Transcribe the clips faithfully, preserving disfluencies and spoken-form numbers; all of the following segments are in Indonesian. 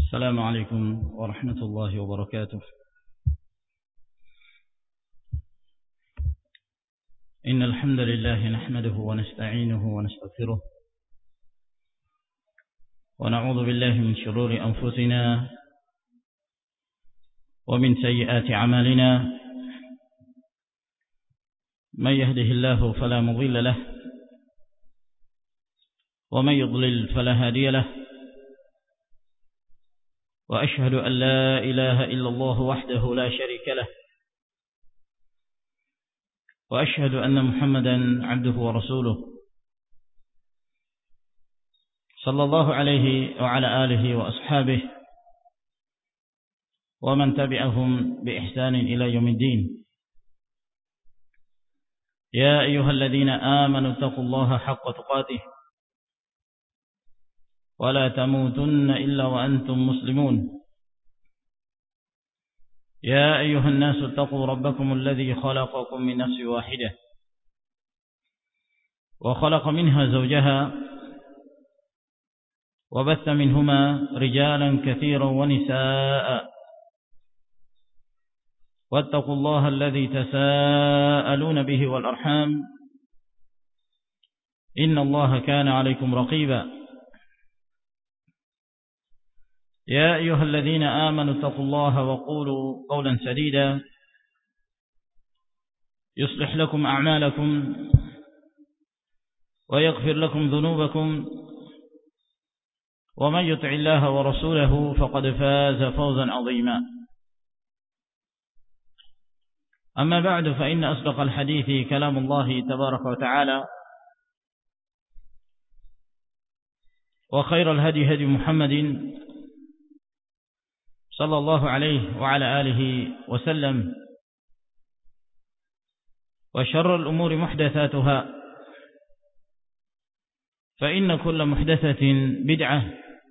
السلام عليكم ورحمة الله وبركاته. إن الحمد لله نحمده ونستعينه ونستغفره ونعوذ بالله من شرور أنفسنا ومن سيئات أعمالنا. من يهده الله فلا مضل له ومن يضلل فلا هادي له، وأشهد أن لا إله إلا الله وحده لا شريك له، وأشهد أن محمدا عبده ورسوله صلى الله عليه وعلى آله وأصحابه ومن تبعهم بإحسان إلى يوم الدين. يا أيها الذين آمنوا اتقوا الله حق تقاته ولا تموتن إلا وأنتم مسلمون. يا أيها الناس اتقوا ربكم الذي خلقكم من نفس واحدة وخلق منها زوجها وبث منهما رجالا كثيرا ونساء، واتقوا الله الذي تساءلون به والأرحام إن الله كان عليكم رقيبا. يا أيها الذين آمنوا اتقوا الله وقولوا قولا سديدا يصلح لكم أعمالكم ويغفر لكم ذنوبكم، ومن يطع الله ورسوله فقد فاز فوزا عظيما. أما بعد، فإن أصدق الحديث كلام الله تبارك وتعالى، وخير الهدي هدي محمد صلى الله عليه وعلى آله وسلم، وشر الأمور محدثاتها، فإن كل محدثة بدعة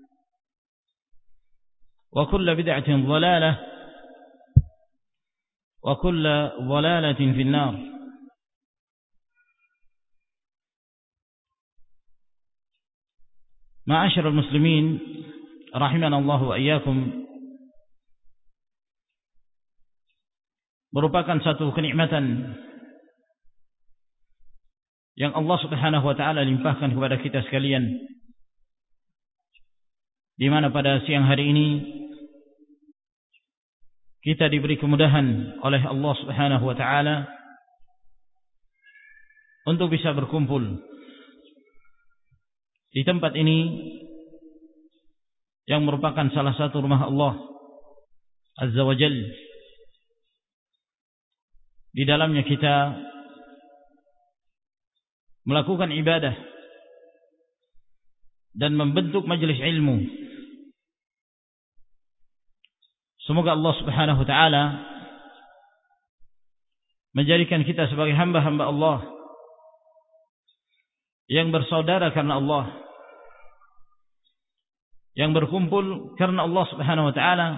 وكل بدعة ضلالة وكل ضلالة في النار. معاشر المسلمين رحمنا الله وإياكم، merupakan satu kenikmatan yang Allah Subhanahu wa taala limpahkan kepada kita sekalian, di mana pada siang hari ini kita diberi kemudahan oleh Allah Subhanahu wa taala untuk bisa berkumpul di tempat ini yang merupakan salah satu rumah Allah Azza wa Jalla. Di dalamnya kita melakukan ibadah dan membentuk majelis ilmu. Semoga Allah Subhanahu wa taala menjadikan kita sebagai hamba-hamba Allah yang bersaudara karena Allah, yang berkumpul karena Allah Subhanahu wa taala,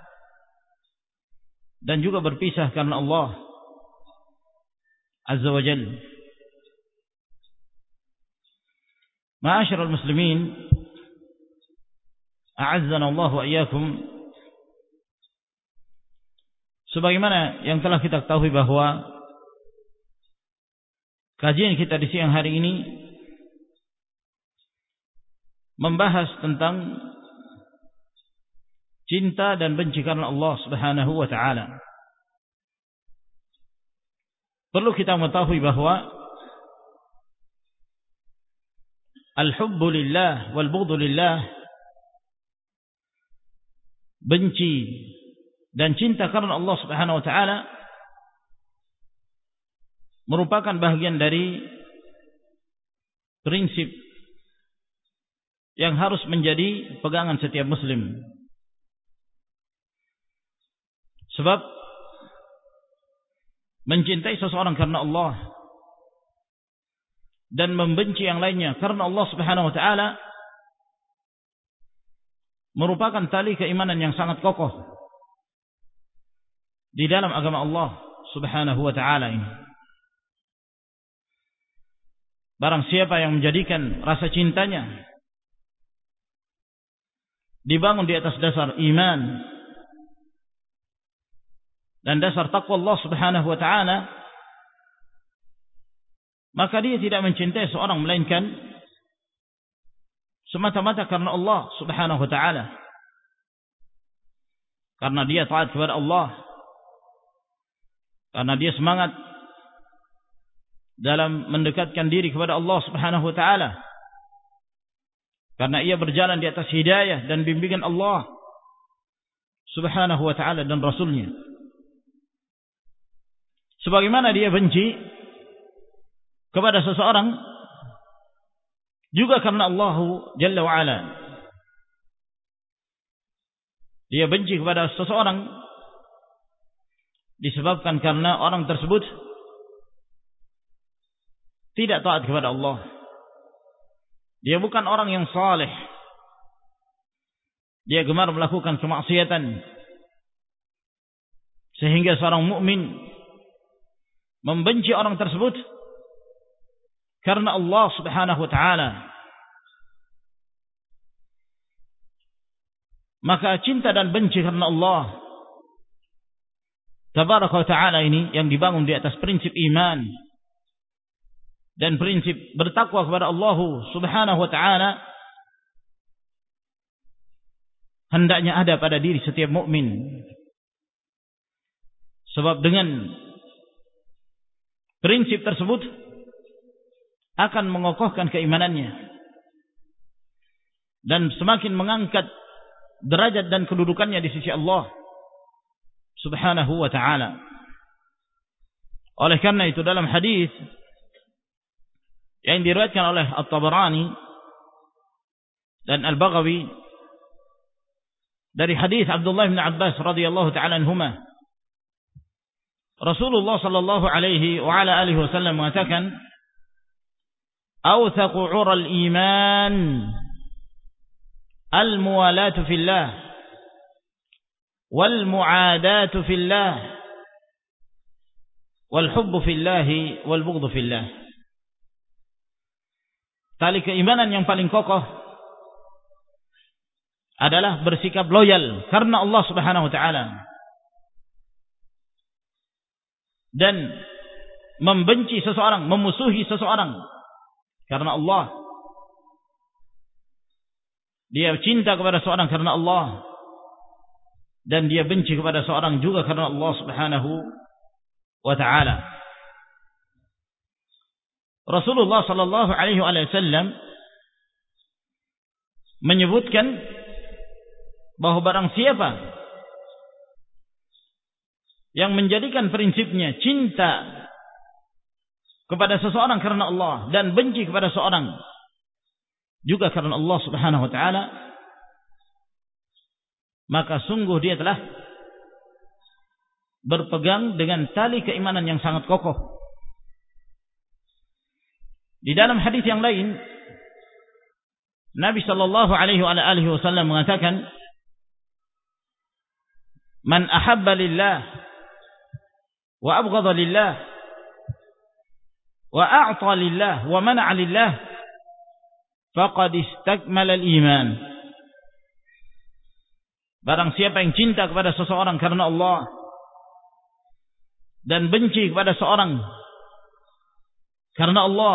dan juga berpisah karena Allah Azza wa Jalla. Ma'asyiral muslimin, a'azzana Allah wa iyyakum. Sebagaimana yang telah kita ketahui bahwa kajian kita di siang hari ini membahas tentang cinta dan benci karena Allah Subhanahu wa taala. Perlu kita mengetahui bahwa al-hubbu lillah wal bughdu lillah, benci dan cinta karena Allah Subhanahu wa taala, merupakan bahagian dari prinsip yang harus menjadi pegangan setiap muslim. Sebab mencintai seseorang karena Allah dan membenci yang lainnya karena Allah Subhanahu wa taala merupakan tali keimanan yang sangat kokoh di dalam agama Allah Subhanahu wa taala ini. Barang siapa yang menjadikan rasa cintanya dibangun di atas dasar iman dan dasar takwa Allah Subhanahu wa taala, maka dia tidak mencintai seorang melainkan semata-mata karena Allah Subhanahu wa taala. Karena dia taat kepada Allah, karena dia semangat dalam mendekatkan diri kepada Allah Subhanahu wa taala, karena ia berjalan di atas hidayah dan bimbingan Allah Subhanahu wa taala dan Rasulnya. Sebagaimana dia benci kepada seseorang juga karena Allah Jalla wa Ala. Dia benci kepada seseorang disebabkan karena orang tersebut tidak taat kepada Allah. Dia bukan orang yang saleh. Dia gemar melakukan kemaksiatan, sehingga seorang mukmin membenci orang tersebut karena Allah Subhanahu wa taala. Maka cinta dan benci karena Allah Tabaraka wa taala ini yang dibangun di atas prinsip iman dan prinsip bertakwa kepada Allah Subhanahu wa taala hendaknya ada pada diri setiap mukmin. Sebab dengan prinsip tersebut akan mengokohkan keimanannya dan semakin mengangkat derajat dan kedudukannya di sisi Allah Subhanahu wa taala. Oleh karena itu dalam hadis yang diriwayatkan oleh At-Tabarani dan Al-Baghawi dari hadis Abdullah bin Abbas radhiyallahu taala anhuma, Rasulullah sallallahu alaihi wa ala alihi wasallam mengatakan, "Awthaqu 'ural iman al-muwalatu fillah wal mu'adatu fillah wal hubbu fillah wal bughdhu fillah." Tali keimanan yang paling kokoh adalah bersikap loyal karena Allah Subhanahu wa taala dan membenci seseorang, memusuhi seseorang karena Allah. Dia cinta kepada seorang karena Allah dan dia benci kepada seorang juga karena Allah Subhanahu wa taala. Rasulullah sallallahu alaihi wasallam menyebutkan bahwa barang siapa yang menjadikan prinsipnya cinta kepada seseorang karena Allah dan benci kepada seorang juga karena Allah Subhanahu wa taala, maka sungguh dia telah berpegang dengan tali keimanan yang sangat kokoh. Di dalam hadis yang lain, Nabi sallallahu alaihi wasallam mengatakan, "Man ahabba lillah wa abghadha lillah wa a'ta lillah wa mana'a lillah faqad istakmala al-iman." Barang siapa yang cinta kepada seseorang karena Allah dan benci kepada seorang karena Allah,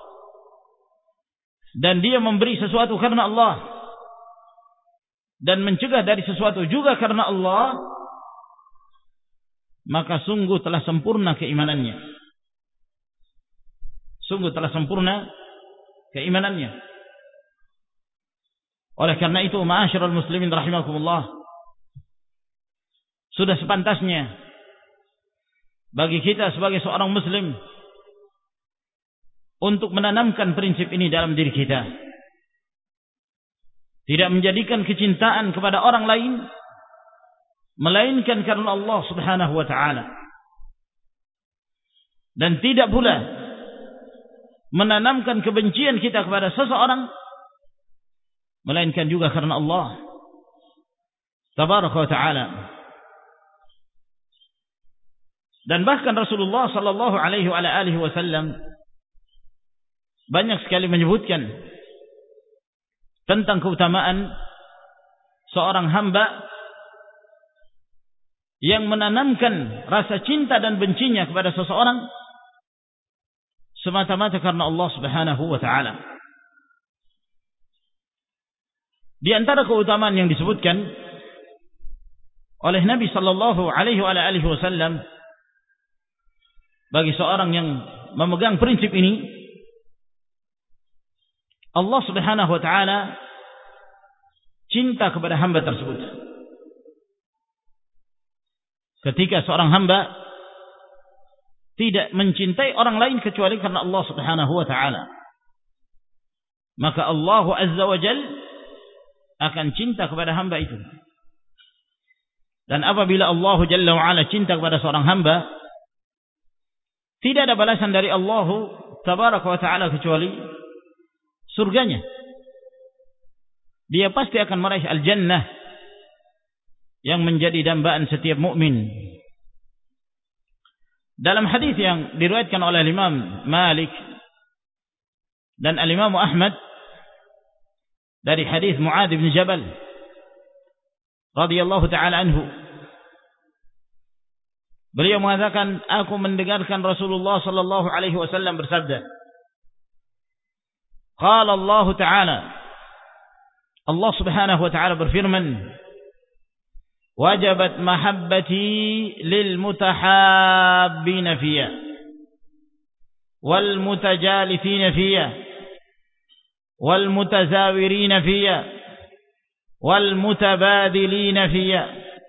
dan dia memberi sesuatu karena Allah dan mencegah dari sesuatu juga karena Allah, maka sungguh telah sempurna keimanannya. Sungguh telah sempurna keimanannya. Oleh karena itu, ma'asyiral muslimin rahimakumullah, sudah sepantasnya bagi kita sebagai seorang muslim untuk menanamkan prinsip ini dalam diri kita. Tidak menjadikan kecintaan kepada orang lain melainkan karena Allah Subhanahu wa taala. Dan tidak pula menanamkan kebencian kita kepada seseorang melainkan juga karena Allah Tabaraka wa taala. Dan bahkan Rasulullah sallallahu alaihi wa alihi wasallam banyak sekali menyebutkan tentang keutamaan seorang hamba yang menanamkan rasa cinta dan bencinya kepada seseorang semata-mata karena Allah Subhanahu wa taala. Di antara keutamaan yang disebutkan oleh Nabi sallallahu alaihi wasallam bagi seorang yang memegang prinsip ini, Allah Subhanahu wa taala cinta kepada hamba tersebut. Ketika seorang hamba tidak mencintai orang lain kecuali karena Allah Subhanahu wa taala, maka Allah Azza wa Jalla akan cinta kepada hamba itu. Dan apabila Allah Jalla wa Ala cinta kepada seorang hamba, tidak ada balasan dari Allah Tabaraka wa taala kecuali surganya. Dia pasti akan meraih al-jannah yang menjadi dambaan setiap mukmin. Dalam hadis yang diriwayatkan oleh Imam Malik dan Al-Imam Ahmad dari hadis Muadz bin Jabal radhiyallahu taala anhu, beliau mengatakan, aku mendengarkan Rasulullah sallallahu alaihi wasallam bersabda, qala Allah taala, Allah Subhanahu wa taala berfirman, wajabat mahabbati lil mutahabbina fiyya wal mutajalifina fiyya wal mutazawirina fiyya wal mutabadilina fiyya.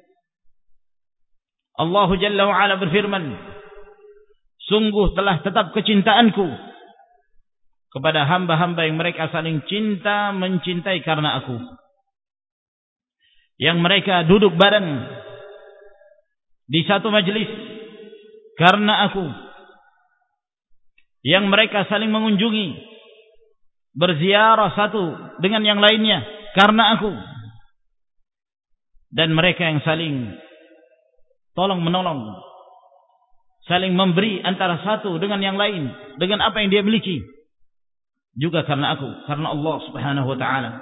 Allah Jalla wa Ala berfirman, sungguh telah tetap kecintaanku kepada hamba-hamba yang mereka saling cinta mencintai karena aku, yang mereka duduk bareng di satu majelis karena aku, yang mereka saling mengunjungi, berziarah satu dengan yang lainnya karena aku, dan mereka yang saling tolong menolong, saling memberi antara satu dengan yang lain dengan apa yang dia miliki, juga karena aku, karena Allah Subhanahu wa taala.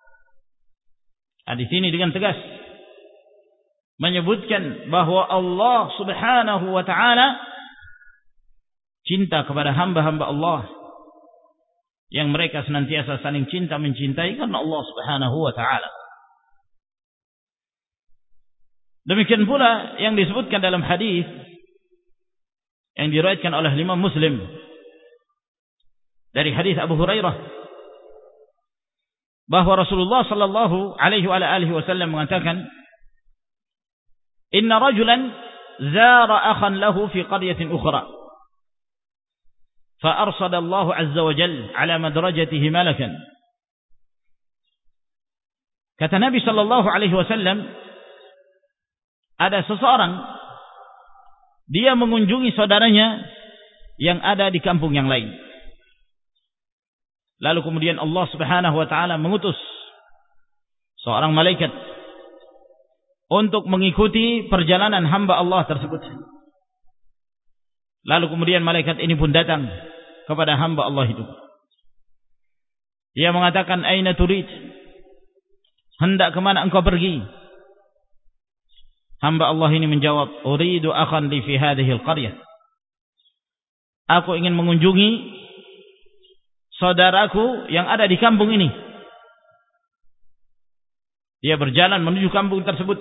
Di sini dengan tegas menyebutkan bahwa Allah Subhanahu wa taala cinta kepada hamba-hamba Allah yang mereka senantiasa saling cinta mencintai karena Allah Subhanahu wa taala. Demikian pula yang disebutkan dalam hadis yang diriwayatkan oleh Imam Muslim dari hadis Abu Hurairah, bahwa Rasulullah sallallahu alaihi wa alihi wasallam mengatakan, inna rajulan zara akhan lahu fi qaryatin ukhra fa arsada Allah azza wa jalla ala madrajatihi malakan. Kata Nabi sallallahu alaihi wasallam, ada seseorang dia mengunjungi saudaranya yang ada di kampung yang lain. Lalu kemudian Allah Subhanahu wa taala mengutus seorang malaikat untuk mengikuti perjalanan hamba Allah tersebut. Lalu kemudian malaikat ini pun datang kepada hamba Allah itu. Dia mengatakan, aina turid? Hendak kemana engkau pergi? Hamba Allah ini menjawab, uridu akhan li fi hadhihi al-qaryah. Aku ingin mengunjungi saudaraku yang ada di kampung ini. Dia berjalan menuju kampung tersebut.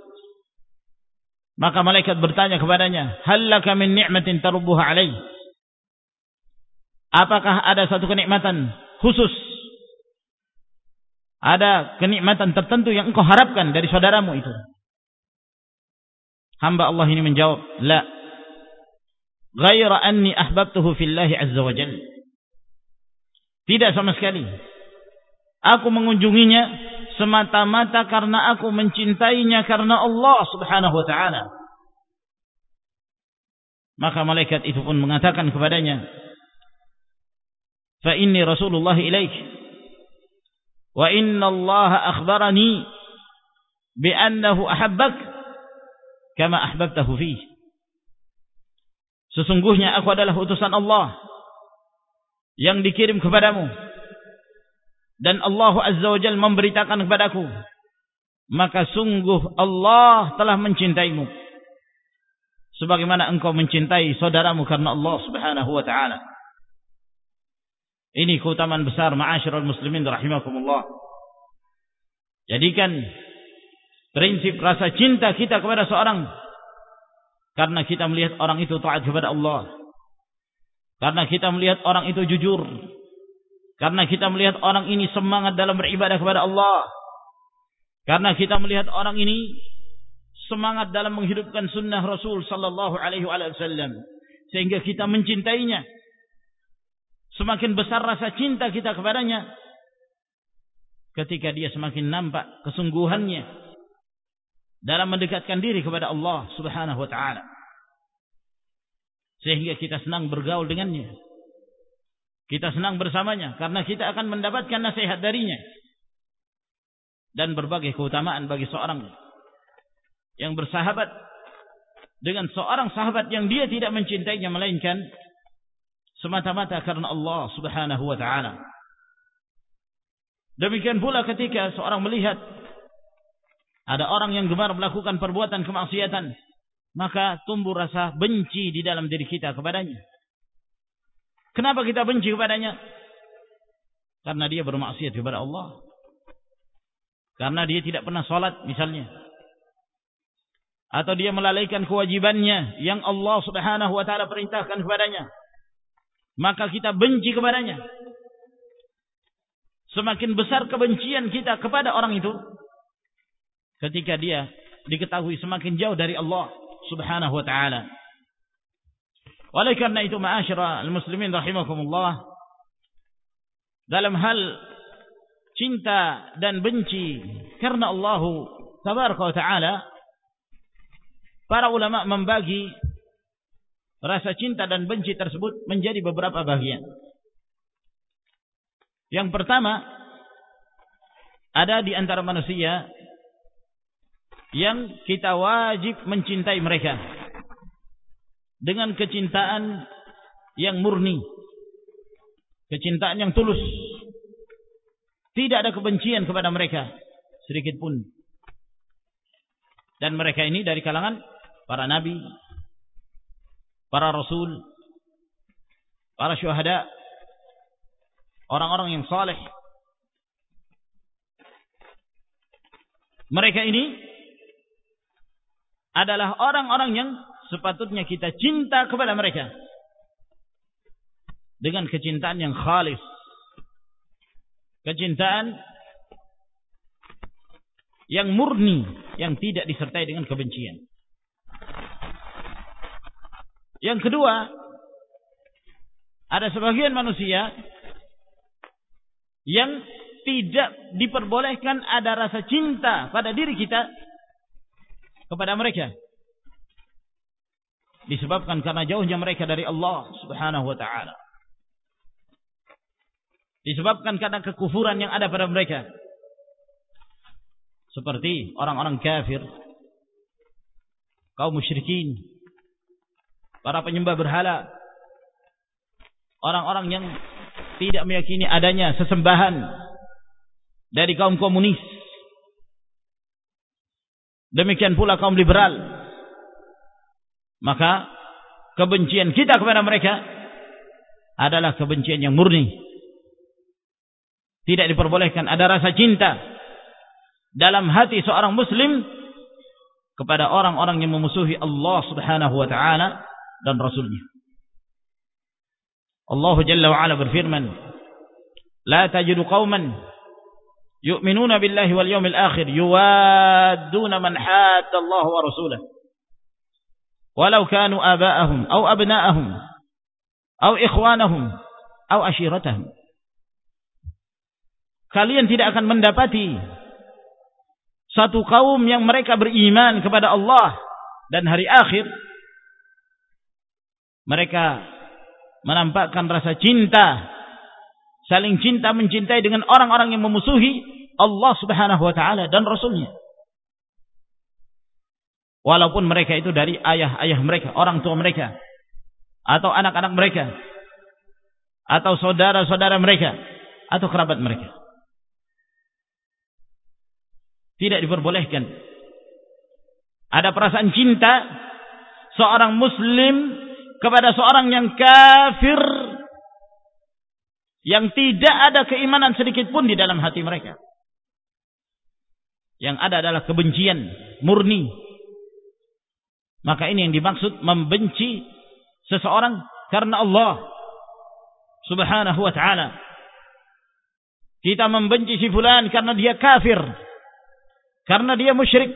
Maka malaikat bertanya kepadanya, hal laka min ni'matin tarubbuha alaih? Apakah ada satu kenikmatan khusus, ada kenikmatan tertentu yang engkau harapkan dari saudaramu itu? Hamba Allah ini menjawab, la, ghaira anni ahbabtuhu fillahi azza wa jalla. Tidak sama sekali. Aku mengunjunginya semata-mata karena aku mencintainya karena Allah Subhanahu wa taala. Maka malaikat itu pun mengatakan kepadanya, fa inni Rasulullah ilaik wa inna Allah akhbarani bi annahu ahabbak kama ahbabtahu fi. Sesungguhnya aku adalah utusan Allah yang dikirim kepadamu, dan Allah Azza wa Jalla memberitakan kepadaku maka sungguh Allah telah mencintaimu sebagaimana engkau mencintai saudaramu karena Allah Subhanahu wa taala. Ini keutamaan besar ma'asyiral muslimin rahimakumullah. Jadikan prinsip rasa cinta kita kepada seorang karena kita melihat orang itu taat kepada Allah, karena kita melihat orang itu jujur, karena kita melihat orang ini semangat dalam beribadah kepada Allah, karena kita melihat orang ini semangat dalam menghidupkan sunnah Rasul sallallahu alaihi wasallam, sehingga kita mencintainya. Semakin besar rasa cinta kita kepadanya ketika dia semakin nampak kesungguhannya dalam mendekatkan diri kepada Allah Subhanahu wa taala, sehingga kita senang bergaul dengannya, kita senang bersamanya karena kita akan mendapatkan nasihat darinya dan berbagai keutamaan bagi seorang yang bersahabat dengan seorang sahabat yang dia tidak mencintainya melainkan semata-mata karena Allah Subhanahu wa taala. Demikian pula ketika seorang melihat ada orang yang gemar melakukan perbuatan kemaksiatan, maka tumbuh rasa benci di dalam diri kita kepadanya. Kenapa kita benci kepadanya? Karena dia bermaksiat kepada Allah, karena dia tidak pernah salat misalnya, atau dia melalaikan kewajibannya yang Allah Subhanahu wa taala perintahkan kepadanya, maka kita benci kepadanya. Semakin besar kebencian kita kepada orang itu ketika dia diketahui semakin jauh dari Allah Subhanahu wa taala. Oleh karena itu ma'asyiral muslimin rahimakumullah, dalam hal cinta dan benci karena Allah tabaraka wa taala, para ulama membagi rasa cinta dan benci tersebut menjadi beberapa bagian. Yang pertama, ada di antara manusia yang kita wajib mencintai mereka dengan kecintaan yang murni, kecintaan yang tulus, tidak ada kebencian kepada mereka sedikit pun. Dan mereka ini dari kalangan para nabi, para rasul, para syuhada, orang-orang yang saleh. Mereka ini adalah orang-orang yang sepatutnya kita cinta kepada mereka dengan kecintaan yang khalis, kecintaan yang murni, yang tidak disertai dengan kebencian. Yang kedua, ada sebagian manusia yang tidak diperbolehkan ada rasa cinta pada diri kita kepada mereka, disebabkan karena jauhnya mereka dari Allah Subhanahu wa taala, disebabkan karena kekufuran yang ada pada mereka, seperti orang-orang kafir, kaum musyrikin, para penyembah berhala, orang-orang yang tidak meyakini adanya sesembahan dari kaum komunis. Demikian pula kaum liberal. Maka kebencian kita kepada mereka adalah kebencian yang murni. Tidak diperbolehkan ada rasa cinta dalam hati seorang muslim kepada orang-orang yang memusuhi Allah Subhanahu wa taala dan Rasulnya. Allah Jalla wa Ala berfirman, "La tajidu qauman yu'minuna billahi wal yawmil akhir yuwadduna man hadda Allah wa rasulahu walau kanu aba'ahum aw abna'ahum aw ikhwanahum aw ashiratahum." Kalian tidak akan mendapati satu kaum yang mereka beriman kepada Allah dan hari akhir, mereka menampakkan rasa cinta, saling cinta mencintai dengan orang-orang yang memusuhi Allah Subhanahu wa taala dan Rasulnya. Walaupun mereka itu dari ayah-ayah mereka, orang tua mereka, atau anak-anak mereka, atau saudara-saudara mereka, atau kerabat mereka. Tidak diperbolehkan. Ada perasaan cinta seorang muslim kepada seorang yang kafir, yang tidak ada keimanan sedikit pun di dalam hati mereka. Yang ada adalah kebencian murni. Maka ini yang dimaksud membenci seseorang karena Allah Subhanahu wa ta'ala. Kita membenci si fulan karena dia kafir, karena dia musyrik.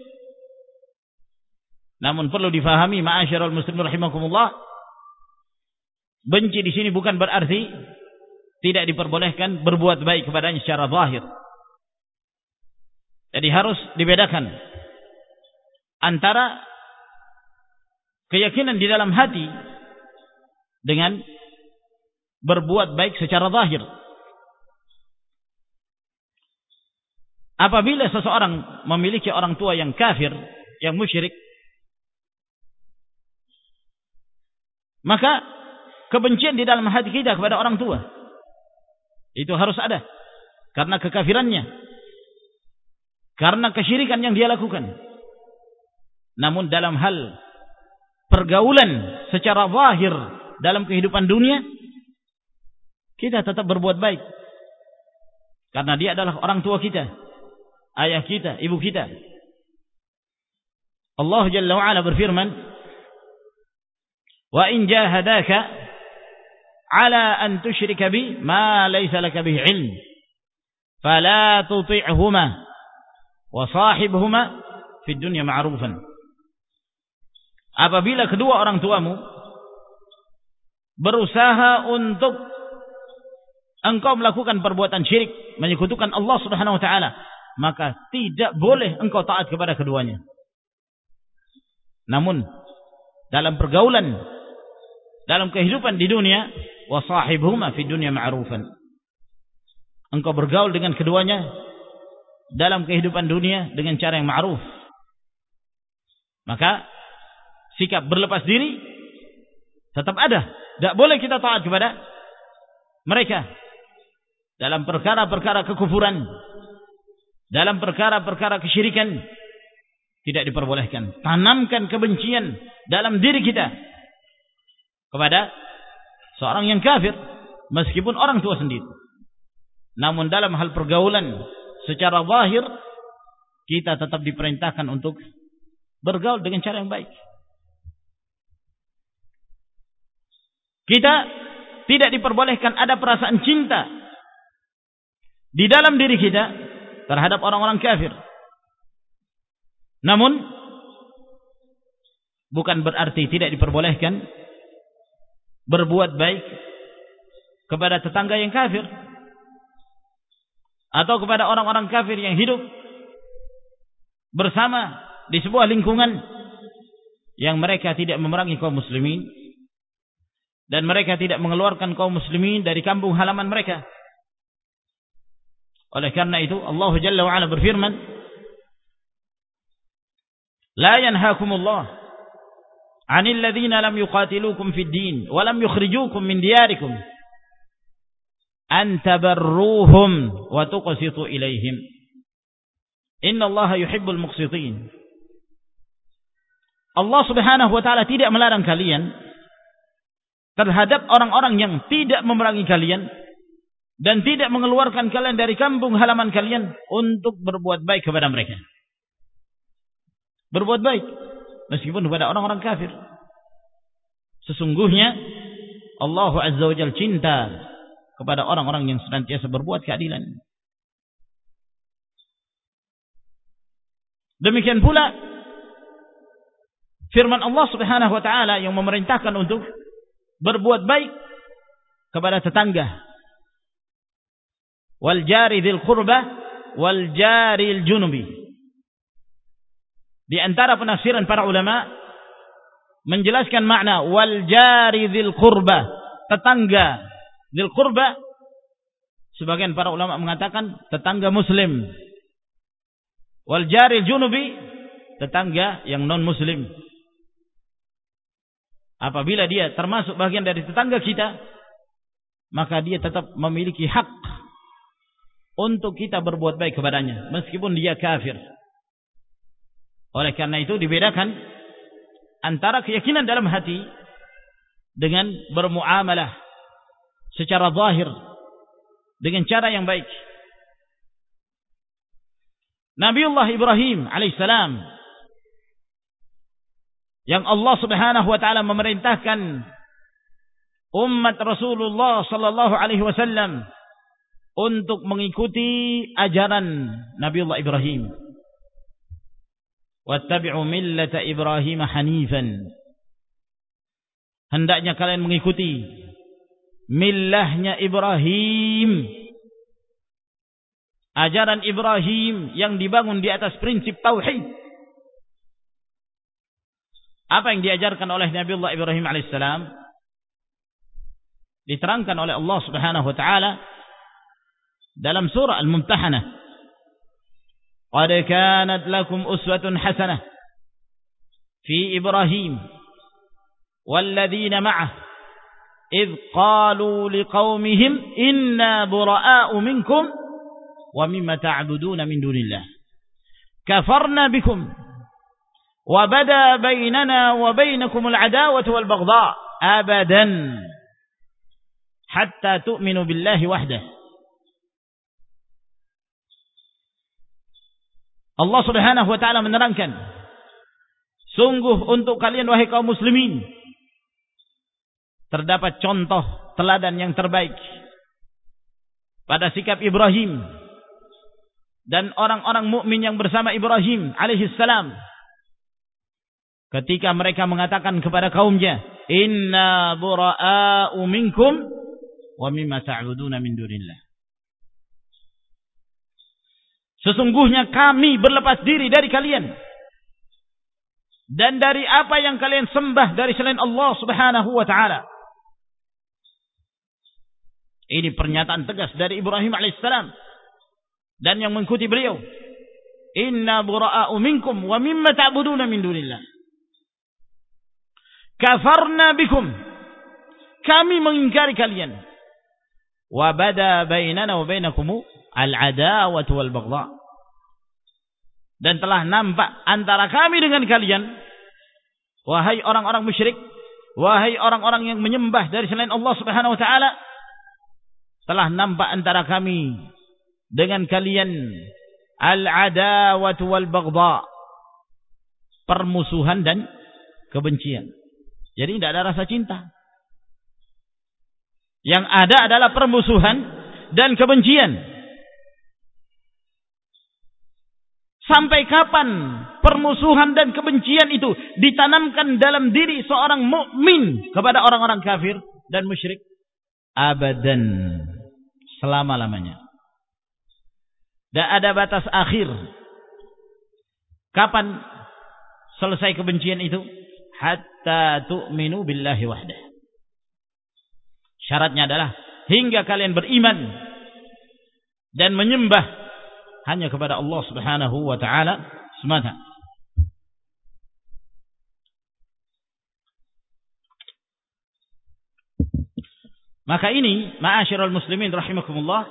Namun perlu difahami ma'asyiral muslimin rahimakumullah, benci di sini bukan berarti tidak diperbolehkan berbuat baik kepadanya secara zahir. Jadi harus dibedakan antara keyakinan di dalam hati dengan berbuat baik secara zahir. Apabila seseorang memiliki orang tua yang kafir, yang musyrik, maka kebencian di dalam hati kita kepada orang tua itu harus ada, karena kekafirannya, karena kesyirikan yang dia lakukan. Namun dalam hal pergaulan secara zahir dalam kehidupan dunia, kita tetap berbuat baik, karena dia adalah orang tua kita, ayah kita, ibu kita. Allah Jalla wa Ala berfirman, wa in jahadaka ala an tusyrika bi ma laysa laka bihi ilm fala tuti'huma wa sahibhuma fid dunya ma'rufan. Apabila kedua orang tuamu berusaha untuk engkau melakukan perbuatan syirik, menyekutukan Allah Subhanahu wa ta'ala, maka tidak boleh engkau taat kepada keduanya. Namun dalam pergaulan, dalam kehidupan di dunia, wa sahibhuma fid dunya ma'rufan, engkau bergaul dengan keduanya dalam kehidupan dunia dengan cara yang ma'ruf. Maka sikap berlepas diri tetap ada. Tidak boleh kita taat kepada mereka dalam perkara-perkara kekufuran, dalam perkara-perkara kesyirikan. Tidak diperbolehkan. Tanamkan kebencian dalam diri kita kepada seorang yang kafir, meskipun orang tua sendiri. Namun dalam hal pergaulan secara zahir, kita tetap diperintahkan untuk bergaul dengan cara yang baik. Kita tidak diperbolehkan ada perasaan cinta di dalam diri kita terhadap orang-orang kafir. Namun bukan berarti tidak diperbolehkan berbuat baik kepada tetangga yang kafir, atau kepada orang-orang kafir yang hidup bersama di sebuah lingkungan yang mereka tidak memerangi kaum muslimin, dan mereka tidak mengeluarkan kaum muslimin dari kampung halaman mereka. Oleh karena itu Allah Jalla wa Ala berfirman, la yanhaakumullah 'anil ladzina lam yuqatilukum fid din wa lam yukhrijukum min diyarikum an tabarruhum wa tuqsitu ilaihim innallaha yuhibbul muqsitin. Allah Subhanahu wa ta'ala tidak melarang kalian terhadap orang-orang yang tidak memerangi kalian dan tidak mengeluarkan kalian dari kampung halaman kalian untuk berbuat baik kepada mereka. Berbuat baik meskipun kepada orang-orang kafir. Sesungguhnya Allah Azza wa Jalla cinta kepada orang-orang yang senantiasa berbuat keadilan. Demikian pula firman Allah Subhanahu wa ta'ala yang memerintahkan untuk berbuat baik kepada tetangga. Wal jari dzil qurba wal jaril junubi. Di antara penafsiran para ulama menjelaskan makna wal jari dzil qurba, tetangga dzil qurba, sebagian para ulama mengatakan tetangga muslim. Wal jaril junubi, tetangga yang non muslim. Apabila dia termasuk bagian dari tetangga kita, maka dia tetap memiliki hak untuk kita berbuat baik kepadanya meskipun dia kafir. Oleh karena itu dibedakan antara keyakinan dalam hati dengan bermuamalah secara zahir dengan cara yang baik. Nabiullah Ibrahim alaihissalam yang Allah Subhanahu wa taala memerintahkan umat Rasulullah sallallahu alaihi wasallam untuk mengikuti ajaran Nabiullah Ibrahim. Wattabi'u millata Ibrahim hanifan. Hendaknya kalian mengikuti millahnya Ibrahim, ajaran Ibrahim yang dibangun di atas prinsip tauhid. Apa yang diajarkan oleh Nabiullah Ibrahim alaihissalam diterangkan oleh Allah Subhanahu wa taala dalam surah Al-Mumtahanah. Qad kanat lakum uswatun hasanah fi Ibrahim walladzina ma'ah idh qalu liqaumihim inna bura'a'u minkum wa mimma ta'buduna min dunillah kafarna bikum wa bada bainana wa bainakum al-'adawatu wal baghdha abadan hatta tu'minu billahi wahdah. Allah Subhanahu wa taala menerangkan, sungguh untuk kalian wahai kaum muslimin terdapat contoh teladan yang terbaik pada sikap Ibrahim dan orang-orang mukmin yang bersama Ibrahim alaihi salam ketika mereka mengatakan kepada kaumnya, inna bura'a'u minkum wa mimma ta'buduna min dunillah. Sesungguhnya kami berlepas diri dari kalian dan dari apa yang kalian sembah dari selain Allah Subhanahu wa taala. Ini pernyataan tegas dari Ibrahim alaihissalam dan yang mengikuti beliau. Inna bura'a'u minkum wa mimma ta'buduna min dunillah. Kafarna bikum. Kami mengingkari kalian. Wa bada bainana wa bainakum al-'adawatu wal baghdha. Dan telah nampak antara kami dengan kalian, wahai orang-orang musyrik, wahai orang-orang yang menyembah dari selain Allah Subhanahu wa taala, telah nampak antara kami dengan kalian al-'adawatu wal baghdha, permusuhan dan kebencian. Jadi tidak ada rasa cinta. Yang ada adalah permusuhan dan kebencian. Sampai kapan permusuhan dan kebencian itu ditanamkan dalam diri seorang mukmin kepada orang-orang kafir dan musyrik? Abadan, selama-lamanya. Dan ada batas akhir. Kapan selesai kebencian itu? Hatta tu'minu billahi wahdah. Syaratnya adalah hingga kalian beriman dan menyembah hanya kepada Allah Subhanahu wa taala semata. Maka ini, ma'asyiral muslimin rahimakumullah,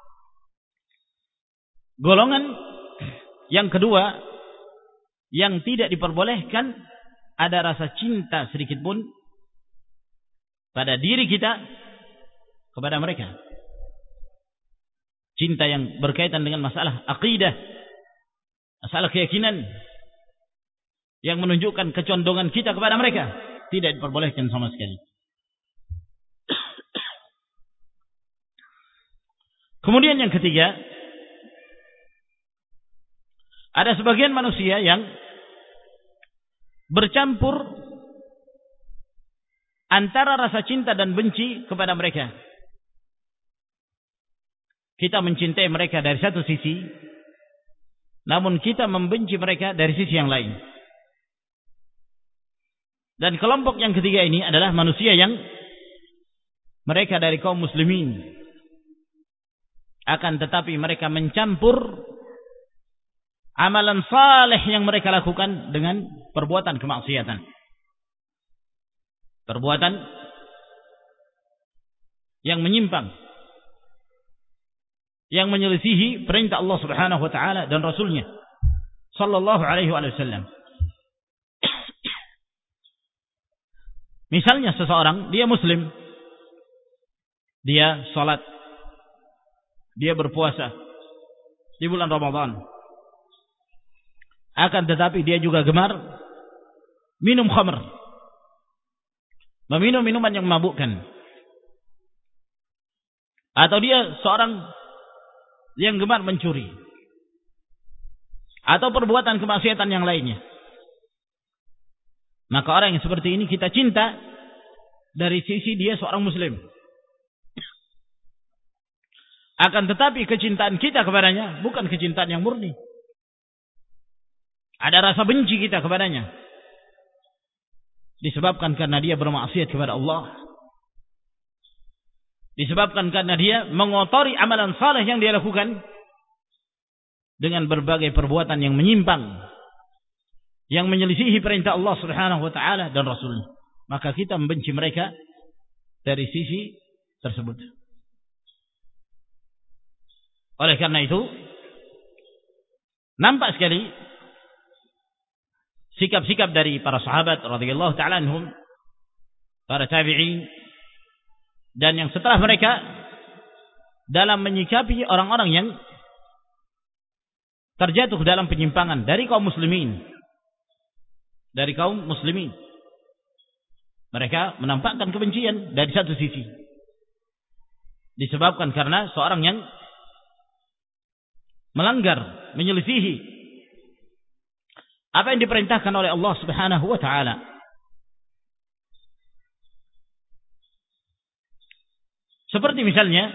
golongan yang kedua yang tidak diperbolehkan ada rasa cinta sedikit pun pada diri kita kepada mereka. Cinta yang berkaitan dengan masalah akidah, masalah keyakinan yang menunjukkan kecondongan kita kepada mereka, tidak diperbolehkan sama sekali. Kemudian yang ketiga, ada sebagian manusia yang bercampur antara rasa cinta dan benci kepada mereka. Kita mencintai mereka dari satu sisi, namun kita membenci mereka dari sisi yang lain. Dan kelompok yang ketiga ini adalah manusia yang mereka dari kaum muslimin, akan tetapi mereka mencampur amalan saleh yang mereka lakukan dengan perbuatan kemaksiatan. Perbuatan yang menyimpang, yang menyelisihi perintah Allah Subhanahu wa taala dan Rasulnya sallallahu alaihi wasallam. Misalnya seseorang, dia muslim, dia salat, dia berpuasa di bulan Ramadan, akan tetapi dia juga gemar minum khamr, meminum minuman yang memabukkan, atau dia seorang yang gemar mencuri atau perbuatan kemaksiatan yang lainnya, maka orang yang seperti ini kita cinta dari sisi dia seorang muslim. Akan tetapi kecintaan kita kepadanya bukan kecintaan yang murni. Ada rasa benci kita kepadanya, disebabkan karena dia bermaksiat kepada Allah, disebabkan karena dia mengotori amalan saleh yang dia lakukan dengan berbagai perbuatan yang menyimpang, yang menyelisihi perintah Allah Subhanahu wa taala dan Rasulnya. Maka kita membenci mereka dari sisi tersebut. Oleh karena itu, nampak sekali sikap-sikap dari para sahabat radhiyallahu taala anhum, para tabi'in, dan yang setelah mereka dalam menyikapi orang-orang yang terjatuh dalam penyimpangan dari kaum muslimin, dari kaum muslimin. Mereka menampakkan kebencian dari satu sisi, disebabkan karena seorang yang melanggar, menyelisihi apa yang diperintahkan oleh Allah Subhanahu wa taala. Seperti misalnya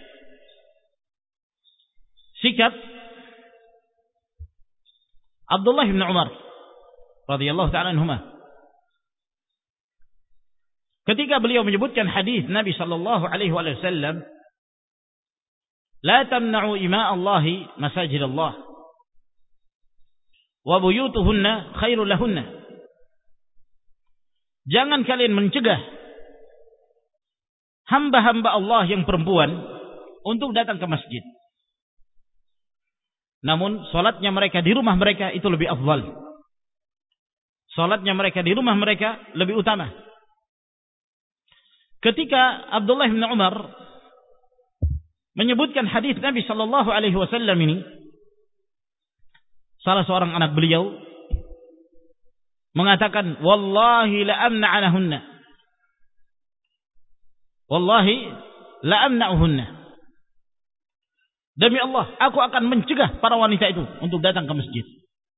sikap Abdullah bin Umar radhiyallahu ta'ala anhuma ketika beliau menyebutkan hadis Nabi sallallahu alaihi wasallam, la tamna'u ima Allahi masajid Allah wa buyutuhunna khairul lahunna. Jangan kalian mencegah hamba-hamba Allah yang perempuan untuk datang ke masjid, namun salatnya mereka di rumah mereka itu lebih afdal. Salatnya mereka di rumah mereka lebih utama. Ketika Abdullah bin Umar menyebutkan hadis Nabi sallallahu alaihi wasallam ini, salah seorang anak beliau mengatakan, wallahi la amna'anahunna, wallahi la amna'uhunna, demi Allah aku akan mencegah para wanita itu untuk datang ke masjid.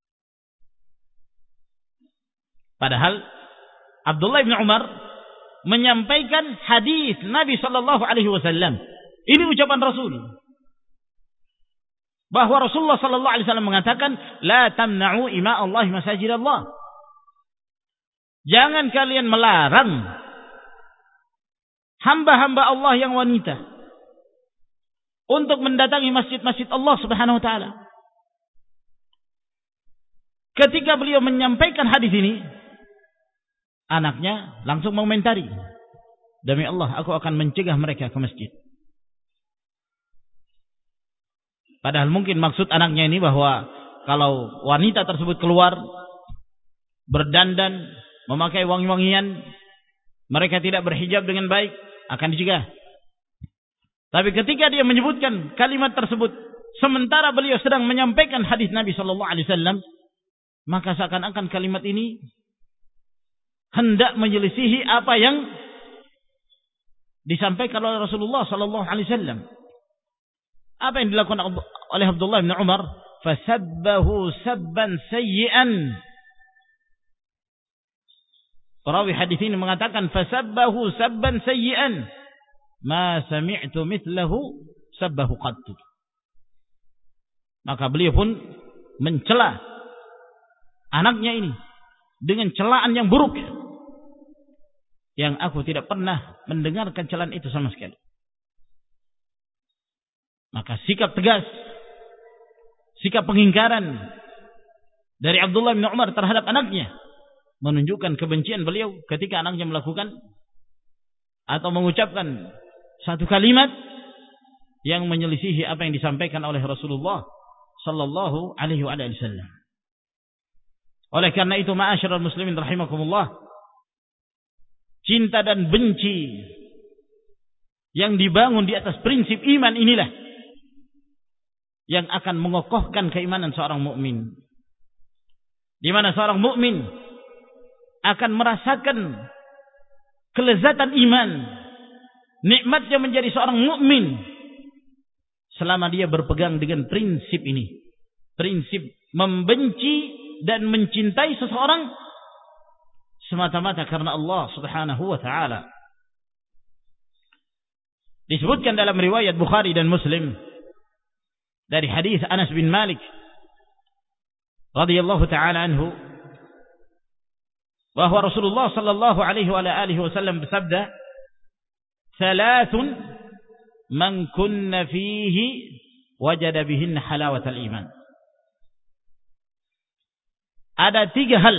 Padahal Abdullah bin Umar menyampaikan hadis Nabi sallallahu alaihi wasallam. Ini ucapan Rasul, bahwa Rasulullah sallallahu alaihi wasallam mengatakan, la tamna'u ima Allah masajid Allah. Jangan kalian melarang hamba-hamba Allah yang wanita untuk mendatangi masjid-masjid Allah Subhanahu wa taala. Ketika beliau menyampaikan hadis ini, anaknya langsung mengomentari, demi Allah aku akan mencegah mereka ke masjid. Padahal mungkin maksud anaknya ini bahwa kalau wanita tersebut keluar berdandan, memakai wangi-wangian, mereka tidak berhijab dengan baik, akan dicegah. Tapi ketika dia menyebutkan kalimat tersebut sementara beliau sedang menyampaikan hadis Nabi sallallahu alaihi wasallam, maka seakan-akan kalimat ini hendak menyelisihi apa yang disampaikan oleh Rasulullah sallallahu alaihi wasallam. Apa yang dilakukan oleh Abdullah bin Umar? Fasabbahu sabban sayyi'an. Perawi hadis ini mengatakan fasabbahu sabban sayyi'an, ma sami'tu mithlahu sabbahu qattu. Maka beliau pun mencela anaknya ini dengan celaan yang buruk, yang aku tidak pernah mendengarkan celaan itu sama sekali. Maka sikap tegas, sikap pengingkaran dari Abdullah bin Umar terhadap anaknya menunjukkan kebencian beliau ketika anaknya melakukan atau mengucapkan satu kalimat yang menyelisihi apa yang disampaikan oleh Rasulullah sallallahu alaihi wasallam. Oleh karena itu, ma'asyiral muslimin rahimakumullah, cinta dan benci yang dibangun di atas prinsip iman inilah yang akan mengokohkan keimanan seorang mukmin. Di mana seorang mukmin akan merasakan kelezatan iman, nikmatnya menjadi seorang mukmin selama dia berpegang dengan prinsip ini. Prinsip membenci dan mencintai seseorang semata-mata karena Allah Subhanahu wa taala. Disebutkan dalam riwayat Bukhari dan Muslim dari hadis Anas bin Malik radhiyallahu taala anhu bahwa Rasulullah sallallahu alaihi wa alihi wasallam bersabda, "Thalathun man kunna fihi wajada bihin halawatal iman." Ada tiga hal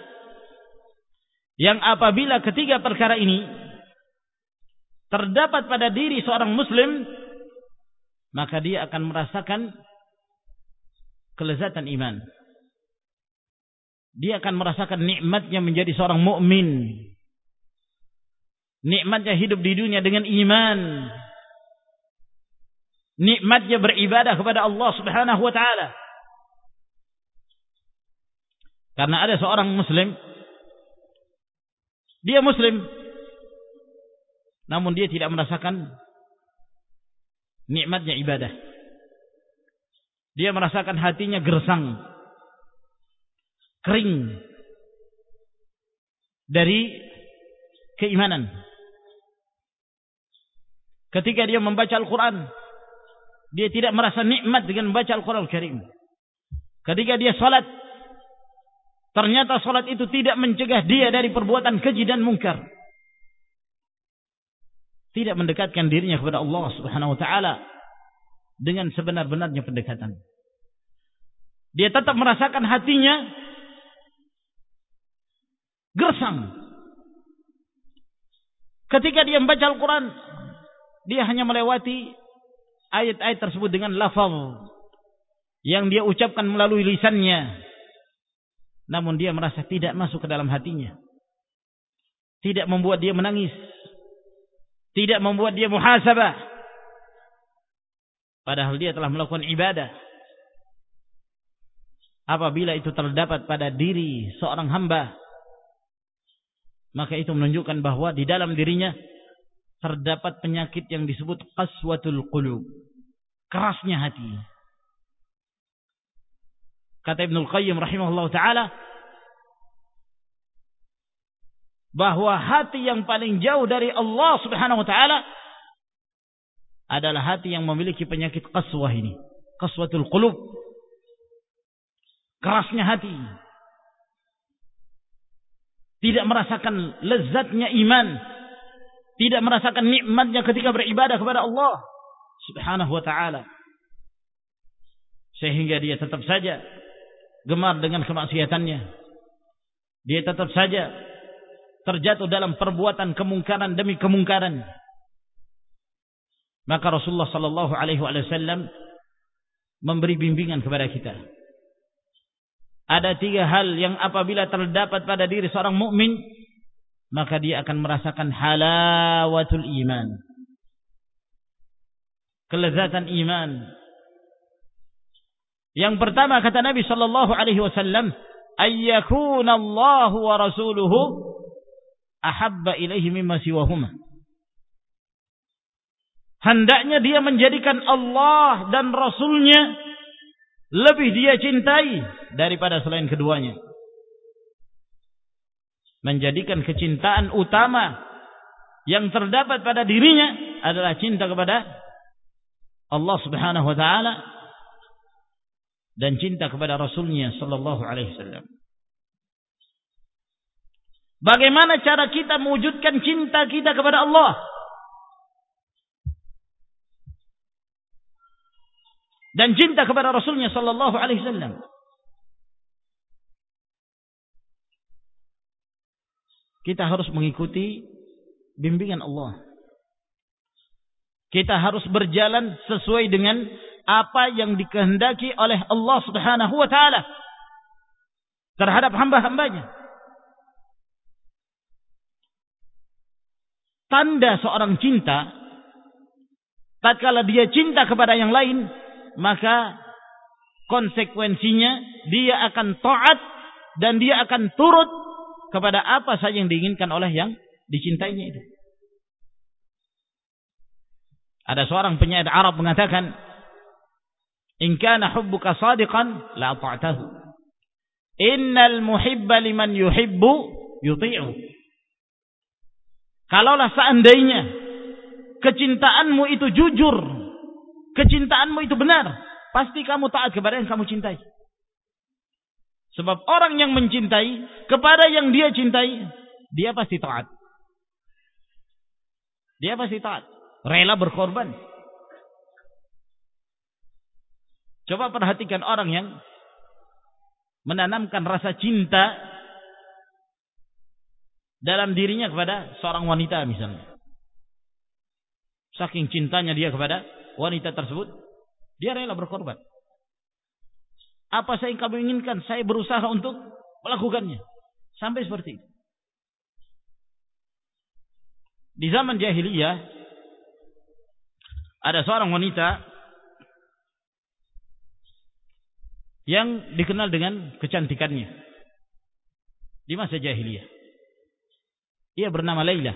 yang apabila ketiga perkara ini terdapat pada diri seorang muslim, maka dia akan merasakan kelezatan iman. Dia akan merasakan nikmatnya menjadi seorang mukmin, nikmatnya hidup di dunia dengan iman, nikmatnya beribadah kepada Allah Subhanahu wa taala. Karena ada seorang muslim, dia muslim, namun dia tidak merasakan nikmatnya ibadah. Dia merasakan hatinya gersang, kering dari keimanan. Ketika dia membaca Al-Quran, dia tidak merasa nikmat dengan membaca Al-Quran Al-Karim. Ketika dia salat, ternyata salat itu tidak mencegah dia dari perbuatan keji dan mungkar, tidak mendekatkan dirinya kepada Allah Subhanahu wa taala dengan sebenar-benarnya pendekatan. Dia tetap merasakan hatinya gersang. Ketika dia membaca Al-Quran, dia hanya melewati ayat-ayat tersebut dengan lafaz yang dia ucapkan melalui lisannya, namun dia merasa tidak masuk ke dalam hatinya, tidak membuat dia menangis, tidak membuat dia muhasabah, padahal dia telah melakukan ibadah. Apabila itu terdapat pada diri seorang hamba, maka itu menunjukkan bahwa di dalam dirinya terdapat penyakit yang disebut qaswatul qulub, kerasnya hati. Kata Ibnul Qayyim rahimahullah ta'ala, bahwa hati yang paling jauh dari Allah Subhanahu wa ta'ala adalah hati yang memiliki penyakit qaswah ini, qaswatul qulub, kerasnya hati, tidak merasakan lezatnya iman, tidak merasakan nikmatnya ketika beribadah kepada Allah Subhanahu wa ta'ala, sehingga dia tetap saja gemar dengan kemaksiatannya, dia tetap saja terjatuh dalam perbuatan kemungkaran demi kemungkaran. Maka Rasulullah sallallahu alaihi wasallam memberi bimbingan kepada kita. Ada tiga hal yang apabila terdapat pada diri seorang mukmin, maka dia akan merasakan halawatul iman, kelezatan iman. Yang pertama, kata Nabi sallallahu alaihi wasallam, ayyakuna Allah wa rasuluhu ahabba ilaihi mimma siwahuma. Hendaknya dia menjadikan Allah dan Rasulnya lebih dia cintai daripada selain keduanya. Menjadikan kecintaan utama yang terdapat pada dirinya adalah cinta kepada Allah Subhanahu wa ta'ala dan cinta kepada Rasulnya sallallahu alaihi wasallam. Bagaimana cara kita mewujudkan cinta kita kepada Allah dan cinta kepada Rasulnya sallallahu alaihi wasallam? Kita harus mengikuti bimbingan Allah. Kita harus berjalan sesuai dengan apa yang dikehendaki oleh Allah Subhanahu wa taala terhadap hamba-hambanya. Tanda seorang cinta, tatkala dia cinta kepada yang lain, maka konsekuensinya dia akan taat dan dia akan turut kepada apa saja yang diinginkan oleh yang dicintainya itu. Ada seorang penyair Arab mengatakan, "In kana hubbuka sadiqan la ta'tahu. Innal muhibba liman yuhibbu yuti'u." Kalaulah seandainya kecintaanmu itu jujur, kecintaanmu itu benar, pasti kamu taat kepada yang kamu cintai. Sebab orang yang mencintai kepada yang dia cintai, dia pasti taat. Dia pasti taat, rela berkorban. Coba perhatikan orang yang menanamkan rasa cinta dalam dirinya kepada seorang wanita misalnya. Saking cintanya dia kepada wanita tersebut, dia rela berkorban. Apa saya yang kamu inginkan, saya berusaha untuk melakukannya. Sampai seperti itu. Di zaman jahiliyah ada seorang wanita yang dikenal dengan kecantikannya di masa jahiliyah. Ia bernama Laila.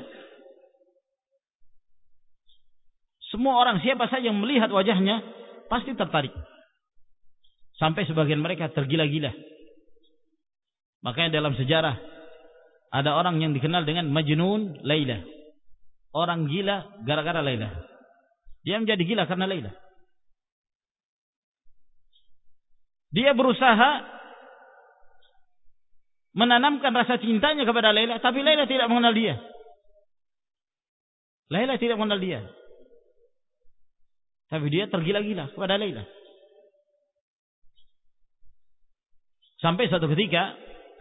Semua orang, siapa saja yang melihat wajahnya pasti tertarik. Sampai sebagian mereka tergila-gila. Makanya dalam sejarah ada orang yang dikenal dengan Majnun Laila. Orang gila gara-gara Laila. Dia menjadi gila karena Laila. Dia berusaha menanamkan rasa cintanya kepada Laila, tapi Laila tidak mengenal dia. Laila tidak mengenal dia. Tapi dia tergila-gila kepada Laila. Sampai suatu ketika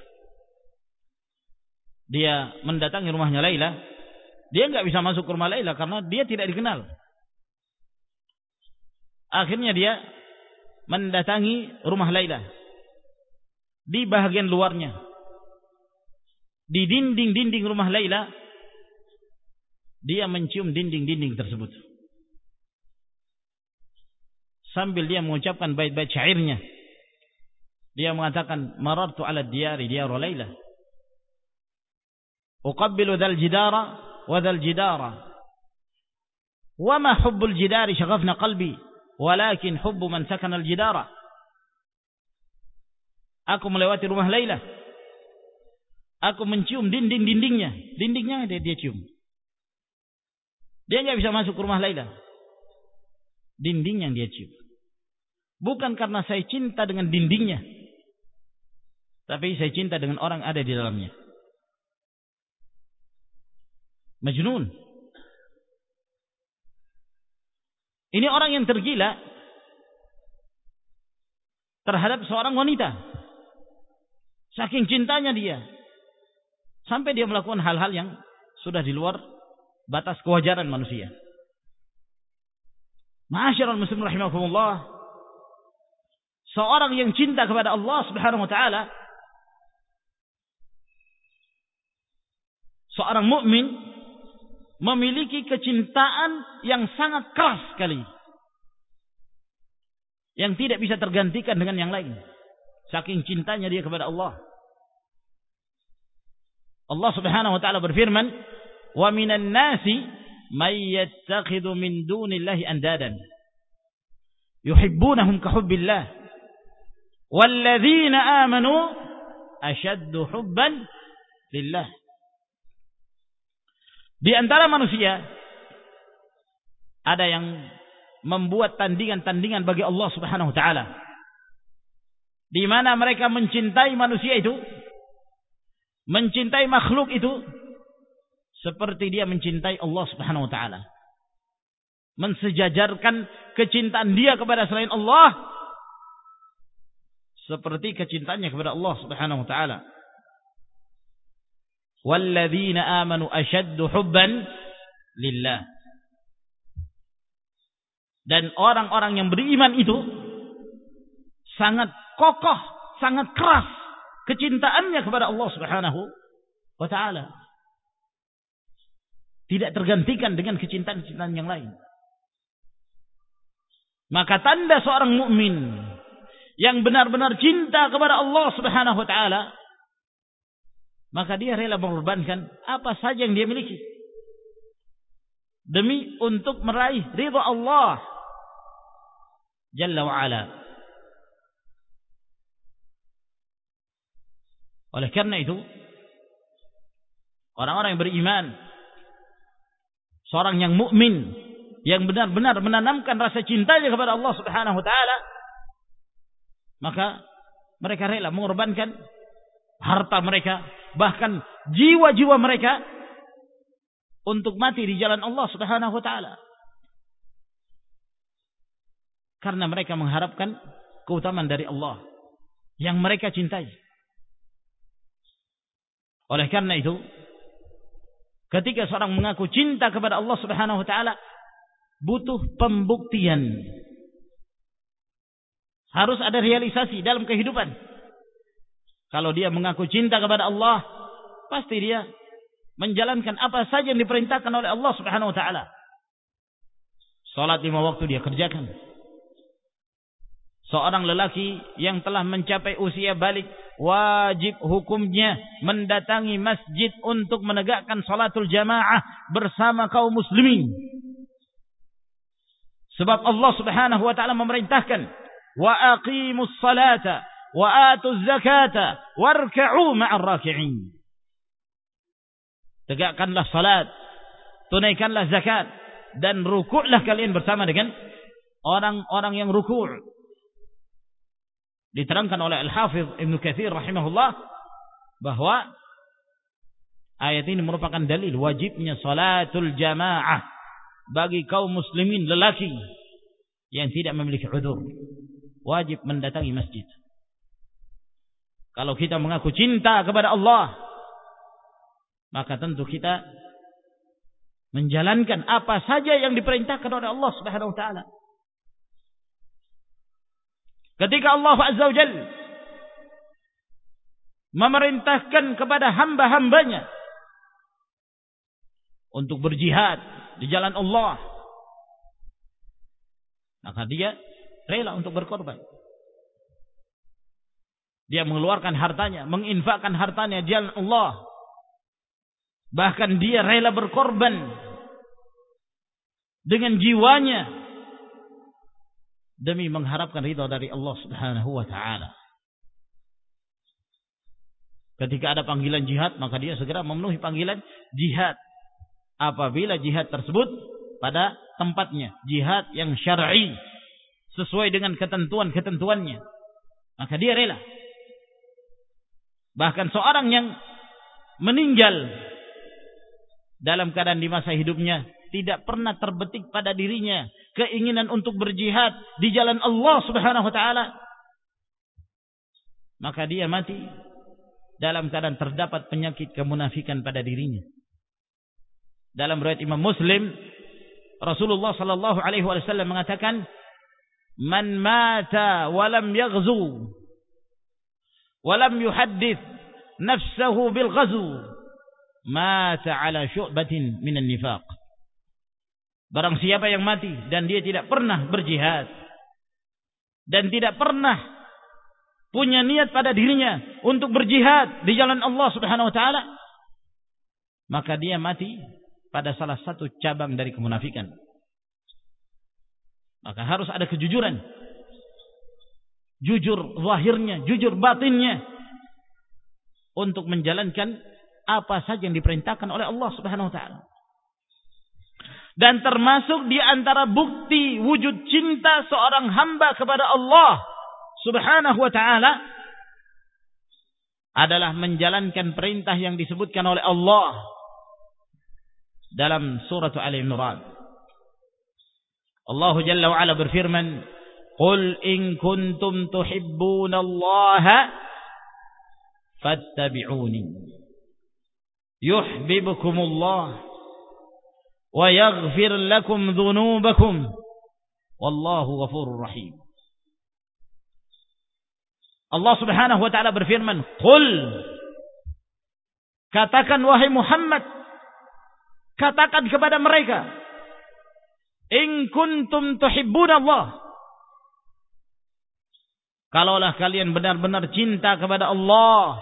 dia mendatangi rumahnya Laila. Dia enggak bisa masuk ke rumah Laila karena dia tidak dikenal. Akhirnya dia mendatangi rumah Laila. Di bahagian luarnya, di dinding-dinding rumah Laila, dia mencium dinding-dinding tersebut. Sambil dia mengucapkan bait-bait syairnya. Dia mengatakan, "Marartu 'ala diyari diyaru Laila. Uqabbilu dzal jidara wa dzal jidara. Wa ma hubbul jidari shaghafna qalbi, walakin hubbu man sakana al jidara." Aku melewati rumah Laila. Aku mencium dinding-dindingnya. Dindingnya dia, dia cium. Dia enggak bisa masuk ke rumah Laila. Dinding yang dia cium. Bukan karena saya cinta dengan dindingnya, tapi saya cinta dengan orang ada di dalamnya. Majnun. Ini orang yang tergila terhadap seorang wanita. Saking cintanya dia, sampai dia melakukan hal-hal yang sudah di luar batas kewajaran manusia. Ma'asyiral muslimin rahimakumullah, seorang yang cinta kepada Allah Subhanahu wa taala, seorang mukmin memiliki kecintaan yang sangat keras sekali, yang tidak bisa tergantikan dengan yang lain. Saking cintanya dia kepada Allah. Allah Subhanahu wa taala berfirman, "Wa minan nasi may yattakhidhu min dunillahi andadan yuhibbunahum ka hubbillah walladzina amanu ashaddu hubban lillah." Di antara manusia ada yang membuat tandingan-tandingan bagi Allah Subhanahu wa taala, di mana mereka mencintai manusia itu, mencintai makhluk itu seperti dia mencintai Allah Subhanahu wa taala. Mensejajarkan kecintaan dia kepada selain Allah seperti kecintaannya kepada Allah Subhanahu wa taala. Walladzina amanu ashaddu hubban lillah. Dan orang-orang yang beriman itu sangat kokoh, sangat keras kecintaannya kepada Allah Subhanahu wa taala. Tidak tergantikan dengan kecintaan-kecintaan yang lain. Maka tanda seorang mukmin yang benar-benar cinta kepada Allah Subhanahu wa taala, maka dia rela mengorbankan apa saja yang dia miliki demi untuk meraih ridha Allah Jalla wa ala. Oleh karena itu, orang-orang yang beriman, seorang yang mukmin yang benar-benar menanamkan rasa cintanya kepada Allah Subhanahu wa taala, maka mereka rela mengorbankan harta mereka, bahkan jiwa-jiwa mereka untuk mati di jalan Allah Subhanahu wa taala. Karena mereka mengharapkan keutamaan dari Allah yang mereka cintai. Oleh karena itu, ketika seorang mengaku cinta kepada Allah Subhanahu wa taala, butuh pembuktian. Harus ada realisasi dalam kehidupan. Kalau dia mengaku cinta kepada Allah, pasti dia menjalankan apa saja yang diperintahkan oleh Allah Subhanahu wa taala. Salat lima waktu dia kerjakan. Seorang lelaki yang telah mencapai usia balik, wajib hukumnya mendatangi masjid untuk menegakkan salatul jamaah bersama kaum muslimin. Sebab Allah Subhanahu wa taala memerintahkan, wa aqimus salata wa atuz zakata warka'u ma'ar raki'in. Tegakkanlah salat, tunaikanlah zakat, dan rukuklah kalian bersama dengan orang-orang yang rukuk. Diterangkan oleh Al-Hafidh Ibnu Katsir rahimahullah bahwa ayat ini merupakan dalil wajibnya salatul jamaah bagi kaum muslimin lelaki yang tidak memiliki udzur. Wajib mendatangi masjid. Kalau kita mengaku cinta kepada Allah, maka tentu kita menjalankan apa saja yang diperintahkan oleh Allah Subhanahu wa taala. Ketika Allah Azza wa Jalla memerintahkan kepada hamba-hambanya untuk berjihad di jalan Allah, maka dia rela untuk berkorban. Dia mengeluarkan hartanya, menginfakkan hartanya di jalan Allah. Bahkan dia rela berkorban dengan jiwanya demi mengharapkan ridha dari Allah Subhanahu wa taala. Ketika ada panggilan jihad, maka dia segera memenuhi panggilan jihad. Apabila jihad tersebut pada tempatnya, jihad yang syar'i, sesuai dengan ketentuan-ketentuannya, maka dia rela. Bahkan seorang yang meninggal dalam keadaan di masa hidupnya tidak pernah terbetik pada dirinya keinginan untuk berjihad di jalan Allah Subhanahu wa taala, maka dia mati dalam keadaan terdapat penyakit kemunafikan pada dirinya. Dalam riwayat Imam Muslim, Rasulullah sallallahu alaihi wasallam mengatakan, "Man mata wa lam yaghzu wa lam yuhaddits nafsahu bil ghazw, mata ala syu'batin minan nifaq." Barang siapa yang mati dan dia tidak pernah berjihad dan tidak pernah punya niat pada dirinya untuk berjihad di jalan Allah Subhanahu wa taala, maka dia mati pada salah satu cabang dari kemunafikan. Maka harus ada kejujuran. Jujur zahirnya, jujur batinnya untuk menjalankan apa saja yang diperintahkan oleh Allah Subhanahu wa taala. Dan termasuk di antara bukti wujud cinta seorang hamba kepada Allah Subhanahu wa taala adalah menjalankan perintah yang disebutkan oleh Allah dalam surah Ali Imran. Allah Jalla wa Ala berfirman, "Qul in kuntum tuhibbunallaha fattabi'uni yuhibbukumullah wa yaghfir lakum dhunubakum Wallahu ghafurur rahim. Allah Subhanahu wa taala berfirman, "Qul," katakan wahai Muhammad, katakan kepada mereka, "In kuntum tuhibbunallah." Kalaulah kalian benar-benar cinta kepada Allah,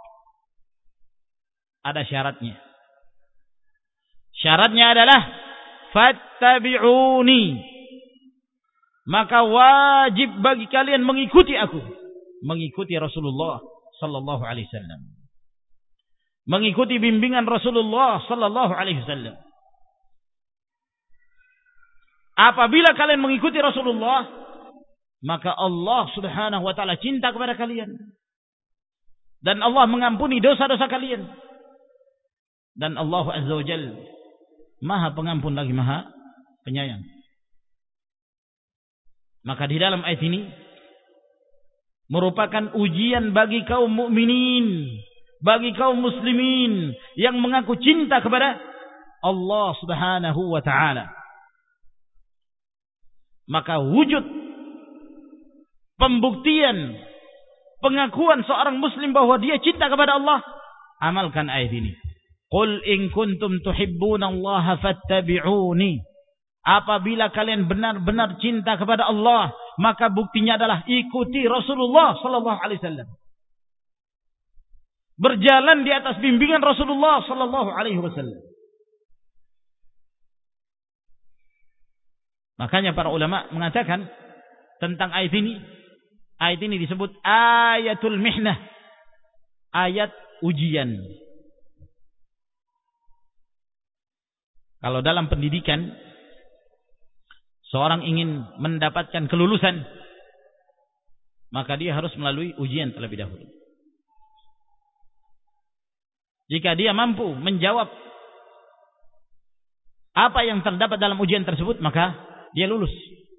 ada syaratnya. Syaratnya adalah fattabi'uni. Maka wajib bagi kalian mengikuti aku, mengikuti Rasulullah sallallahu alaihi wasallam, mengikuti bimbingan Rasulullah sallallahu alaihi wasallam. Apabila kalian mengikuti Rasulullah, maka Allah Subhanahu wa taala cinta kepada kalian, dan Allah mengampuni dosa-dosa kalian, dan Allah Azza wa Jalla Maha Pengampun lagi Maha Penyayang. Maka di dalam ayat ini merupakan ujian bagi kaum mukminin, bagi kaum muslimin yang mengaku cinta kepada Allah Subhanahu wa taala. Maka wujud pembuktian pengakuan seorang muslim bahwa dia cinta kepada Allah, amalkan ayat ini. Qul in kuntum tuhibbunallaha fattabi'uni. Apabila kalian benar-benar cinta kepada Allah, maka buktinya adalah ikuti Rasulullah sallallahu alaihi wasallam. Berjalan di atas bimbingan Rasulullah sallallahu alaihi wasallam. Makanya para ulama mengatakan tentang ayat ini, ayat ini disebut ayatul mihnah, ayat ujian. Kalau dalam pendidikan seorang ingin mendapatkan kelulusan, maka dia harus melalui ujian terlebih dahulu. Jika dia mampu menjawab apa yang terdapat dalam ujian tersebut, maka dia lulus.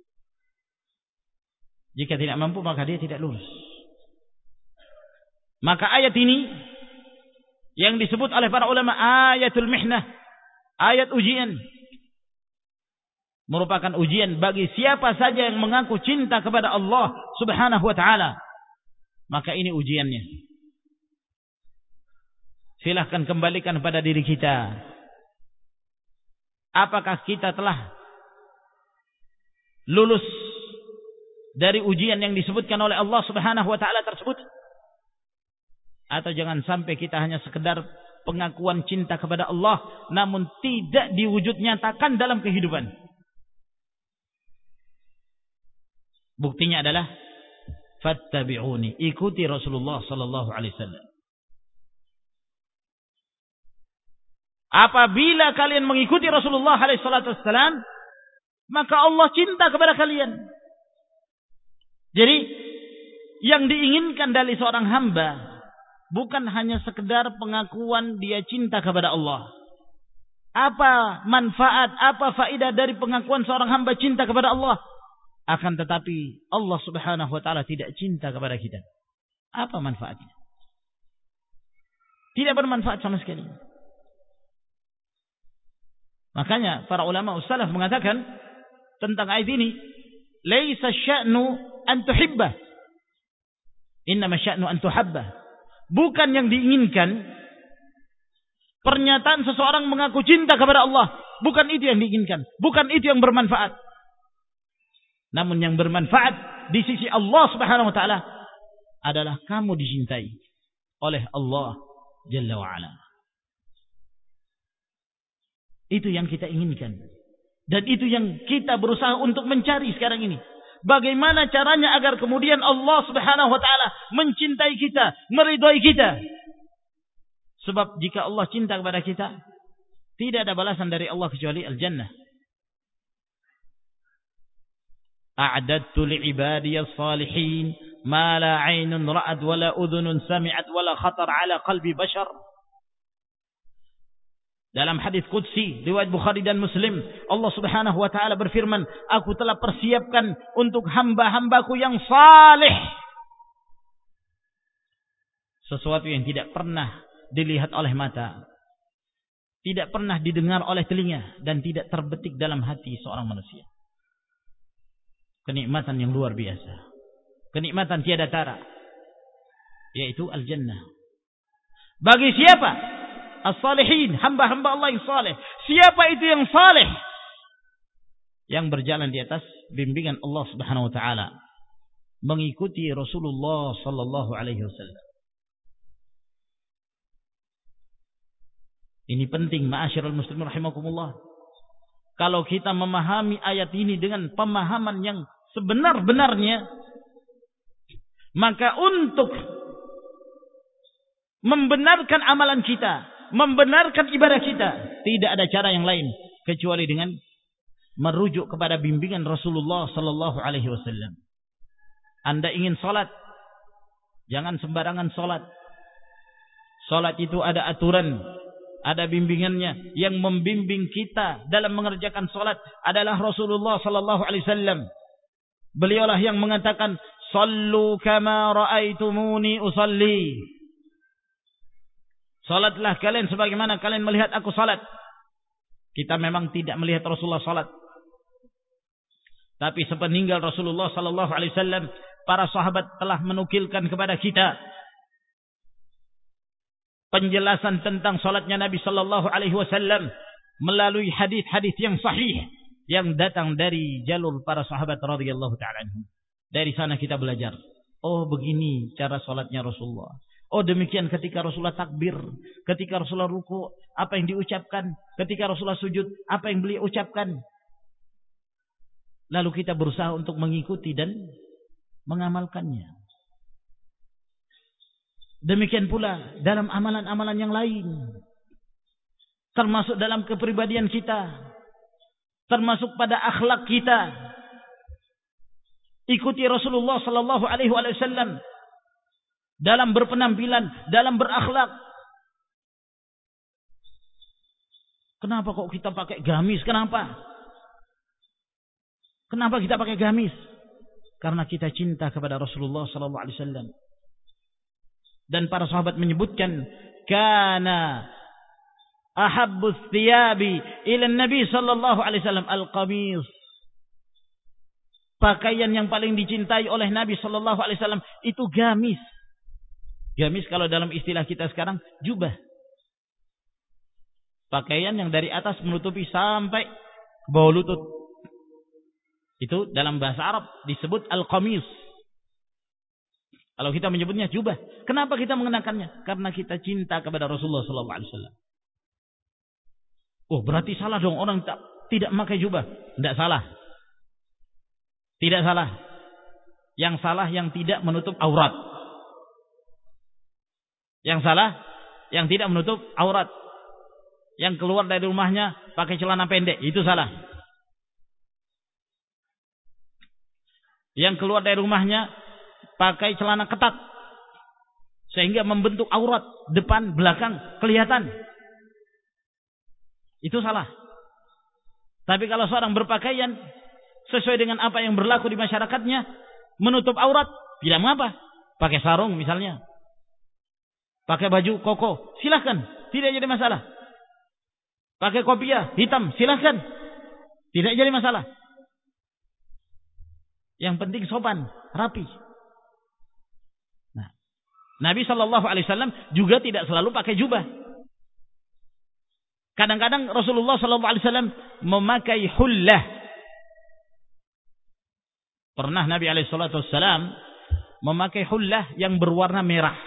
Jika tidak mampu, maka dia tidak lulus. Maka ayat ini yang disebut oleh para ulama ayatul mihnah, ayat ujian, merupakan ujian bagi siapa saja yang mengaku cinta kepada Allah Subhanahu wa taala. Maka ini ujiannya. Silahkan kembalikan pada diri kita. Apakah kita telah lulus dari ujian yang disebutkan oleh Allah Subhanahu wa taala tersebut? Atau jangan sampai kita hanya sekedar pengakuan cinta kepada Allah namun tidak diwujud nyatakan dalam kehidupan. Buktinya adalah fattabi'uni, ikuti Rasulullah sallallahu alaihi wasallam. Apabila kalian mengikuti Rasulullah alaihi salatu wasallam, maka Allah cinta kepada kalian. Jadi yang diinginkan dari seorang hamba bukan hanya sekedar pengakuan dia cinta kepada Allah. Apa manfaat, apa faedah dari pengakuan seorang hamba cinta kepada Allah? Akan tetapi Allah Subhanahu wa taala tidak cinta kepada kita. Apa manfaatnya? Tidak bermanfaat sama sekali. Makanya para ulama salaf mengatakan tentang ayat ini, laisa sya'nu an tuhibbah, innama sya'nu an tuhabbah. Bukan yang diinginkan pernyataan seseorang mengaku cinta kepada Allah, bukan itu yang diinginkan, bukan itu yang bermanfaat. Namun yang bermanfaat di sisi Allah Subhanahu wa taala adalah kamu dicintai oleh Allah Jalla wa Ala. Itu yang kita inginkan. Dan itu yang kita berusaha untuk mencari sekarang ini. Bagaimana caranya agar kemudian Allah Subhanahu wa taala mencintai kita, meridhai kita. Sebab jika Allah cinta kepada kita, tidak ada balasan dari Allah kecuali al-jannah. A'dadtu li'ibadiyas salihin ma la 'ainun ra'at wa la udhunun sami'at wa la khatar 'ala qalbi bashar. Dalam hadis qudsi riwayat Bukhari dan Muslim, Allah Subhanahu wa taala berfirman, aku telah persiapkan untuk hamba-hambaku yang saleh sesuatu yang tidak pernah dilihat oleh mata, tidak pernah didengar oleh telinga, dan tidak terbetik dalam hati seorang manusia. kenikmatan yang luar biasa, kenikmatan tiada tara, yaitu al-jannah. Bagi siapa? As-salihin, hamba-hamba Allah yang saleh. Siapa itu yang saleh? Yang berjalan di atas bimbingan Allah Subhanahu wa taala, mengikuti Rasulullah sallallahu alaihi wasallam. Ini penting, ma'asyiral muslimin rahimakumullah. Kalau kita memahami ayat ini dengan pemahaman yang sebenar-benarnya, maka untuk membenarkan amalan kita, membenarkan ibadah kita, tidak ada cara yang lain kecuali dengan merujuk kepada bimbingan Rasulullah sallallahu alaihi wasallam. Anda ingin salat, jangan sembarangan salat. Salat itu ada aturan, ada bimbingannya. Yang membimbing kita dalam mengerjakan salat adalah Rasulullah sallallahu alaihi wasallam. Beliaulah yang mengatakan, "Shallu kama raaitumuni usalli." Salatlah kalian sebagaimana kalian melihat aku salat. Kita memang tidak melihat Rasulullah salat. Tapi sepeninggal Rasulullah sallallahu alaihi wasallam, para sahabat telah menukilkan kepada kita penjelasan tentang salatnya Nabi sallallahu alaihi wasallam melalui hadis-hadis yang sahih yang datang dari jalur para sahabat radhiyallahu taala anhum. Dari sana kita belajar, oh begini cara salatnya Rasulullah. Oh demikian ketika Rasulullah takbir, ketika Rasulullah ruku, apa yang diucapkan, ketika Rasulullah sujud, apa yang beliau ucapkan. Lalu kita berusaha untuk mengikuti dan mengamalkannya. Demikian pula dalam amalan-amalan yang lain, termasuk dalam kepribadian kita, termasuk pada akhlak kita. Ikuti Rasulullah sallallahu alaihi wasallam dalam berpenampilan, dalam berakhlak. Kenapa kok kita pakai gamis? Kenapa? Kenapa kita pakai gamis? Karena kita cinta kepada Rasulullah sallallahu alaihi wasallam. Dan para sahabat menyebutkan, kana ahabbus thiyabi ila Nabi sallallahu alaihi wasallam al-qamis. Pakaian yang paling dicintai oleh Nabi sallallahu alaihi wasallam itu gamis. Gamis kalau dalam istilah kita sekarang jubah. Pakaian yang dari atas menutupi sampai ke bawah lutut. Itu dalam bahasa Arab disebut al-qamis. Kalau kita menyebutnya jubah. Kenapa kita mengenakannya? Karena kita cinta kepada Rasulullah sallallahu alaihi wasallam. Oh, berarti salah dong orang tak, tidak memakai jubah. Tidak salah. Tidak salah. Yang salah yang tidak menutup aurat. Yang salah yang tidak menutup aurat. Yang keluar dari rumahnya pakai celana pendek, itu salah. Yang keluar dari rumahnya pakai celana ketat sehingga membentuk aurat depan belakang kelihatan, itu salah. Tapi kalau seorang berpakaian sesuai dengan apa yang berlaku di masyarakatnya, menutup aurat, tidak mengapa. Pakai sarung misalnya, pakai baju koko, silahkan, tidak jadi masalah. Pakai kopiah hitam, silahkan, tidak jadi masalah. Yang penting sopan, rapi. Nah, Nabi Shallallahu Alaihi Wasallam juga tidak selalu pakai jubah. Kadang-kadang Rasulullah Shallallahu Alaihi Wasallam memakai hullah. Pernah Nabi Alaihi Wasallam memakai hullah yang berwarna merah.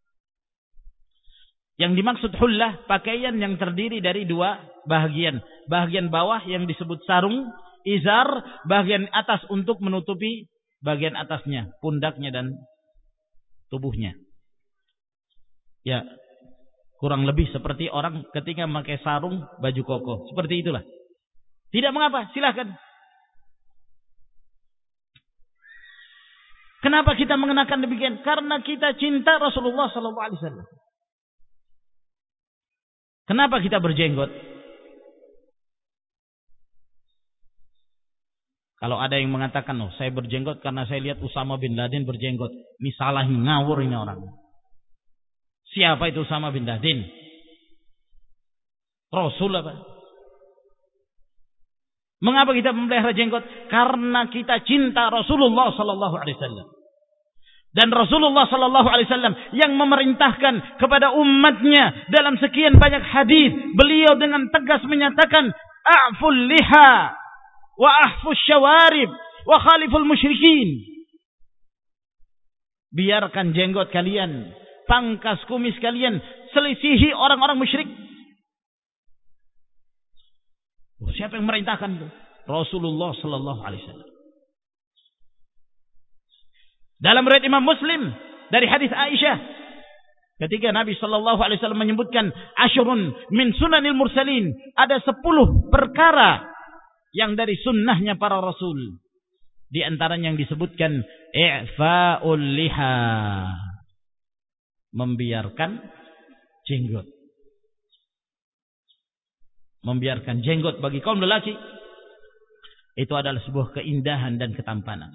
Yang dimaksud hullah, pakaian yang terdiri dari dua bahagian. Bahagian bawah yang disebut sarung, izar, bagian atas untuk menutupi bagian atasnya, pundaknya dan tubuhnya. Ya, kurang lebih seperti orang ketika memakai sarung baju koko. Seperti itulah. Tidak mengapa, silakan. Kenapa kita mengenakan demikian? Karena kita cinta Rasulullah sallallahu alaihi wasallam. Kenapa kita berjenggot? Kalau ada yang mengatakan, oh saya berjenggot karena saya lihat Usama bin Laden berjenggot. Ini salah, ngawur ini orang. Siapa itu Usama bin Laden? Rasul apa? Mengapa kita memelihara jenggot? Karena kita cinta Rasulullah sallallahu alaihi wasallam. Dan Rasulullah sallallahu alaihi wasallam yang memerintahkan kepada umatnya dalam sekian banyak hadis, beliau dengan tegas menyatakan, "A'ful liha wa ahfus syawarib wa khaliful musyrikin." Biarkan jenggot kalian, pangkas kumis kalian, selisihi orang-orang musyrik. Oh, siapa yang merintahkan itu? Rasulullah sallallahu alaihi wasallam. Dalam riwayat Imam Muslim dari hadis Aisyah, ketika Nabi sallallahu alaihi wasallam menyebutkan asyrun min sunanil mursalin, ada sepuluh perkara yang dari sunnahnya para rasul. Di antaranya yang disebutkan i'fa'ul liha, membiarkan jenggot. Membiarkan jenggot bagi kaum lelaki itu adalah sebuah keindahan dan ketampanan.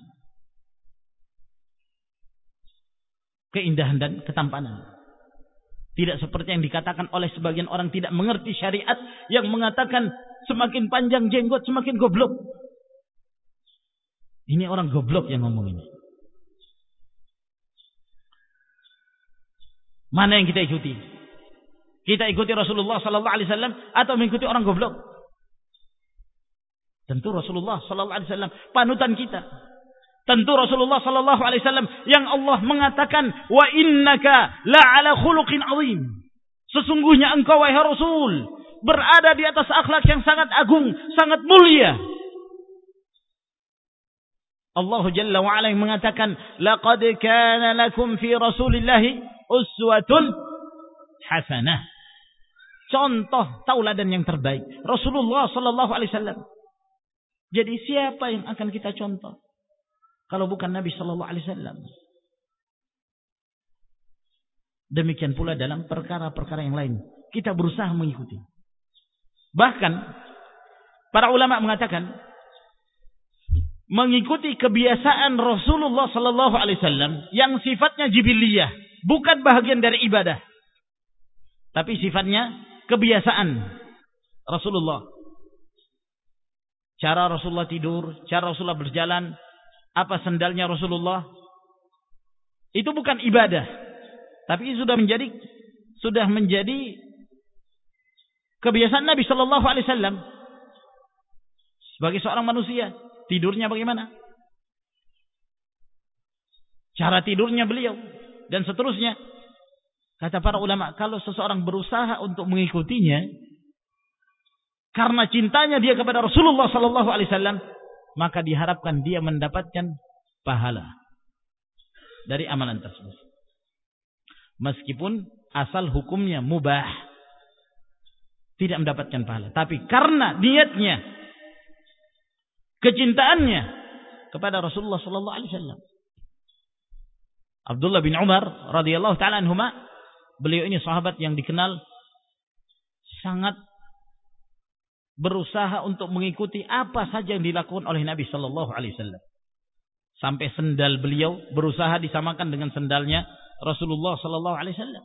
Keindahan dan ketampanan. Tidak seperti yang dikatakan oleh sebagian orang tidak mengerti syariat yang mengatakan semakin panjang jenggot semakin goblok. Ini orang goblok yang ngomong ini. Mana yang kita ikuti? Kita ikuti Rasulullah sallallahu alaihi wasallam atau mengikuti orang goblok? Tentu Rasulullah sallallahu alaihi wasallam panutan kita. Tentu Rasulullah sallallahu alaihi wasallam yang Allah mengatakan, "Wa innaka la'ala khuluqin 'azim." Sesungguhnya engkau wahai Rasul berada di atas akhlak yang sangat agung, sangat mulia. Allah Jalla wa Ala mengatakan, "Laqad kana lakum fi Rasulillahi uswatun hasanah." Contoh tauladan yang terbaik Rasulullah sallallahu alaihi wasallam. Jadi siapa yang akan kita contoh kalau bukan Nabi sallallahu alaihi wasallam? Demikian pula dalam perkara-perkara yang lain, kita berusaha mengikuti. Bahkan para ulama mengatakan mengikuti kebiasaan Rasulullah sallallahu alaihi wasallam yang sifatnya jibiliyah, bukan bahagian dari ibadah, tapi sifatnya kebiasaan Rasulullah. Cara Rasulullah tidur, cara Rasulullah berjalan, apa sendalnya Rasulullah, itu bukan ibadah, tapi sudah menjadi sudah menjadi kebiasaan Nabi sallallahu alaihi wasallam sebagai seorang manusia. Tidurnya bagaimana? Cara tidurnya beliau dan seterusnya. Kata para ulama, kalau seseorang berusaha untuk mengikutinya karena cintanya dia kepada Rasulullah sallallahu alaihi wasallam, maka diharapkan dia mendapatkan pahala dari amalan tersebut. Meskipun asal hukumnya mubah, tidak mendapatkan pahala, tapi karena niatnya, kecintaannya kepada Rasulullah sallallahu alaihi wasallam. Abdullah bin Umar radhiyallahu taala anhuma, beliau ini sahabat yang dikenal sangat berusaha untuk mengikuti apa saja yang dilakukan oleh Nabi sallallahu alaihi wasallam. Sampai sendal beliau berusaha disamakan dengan sendalnya Rasulullah sallallahu alaihi wasallam.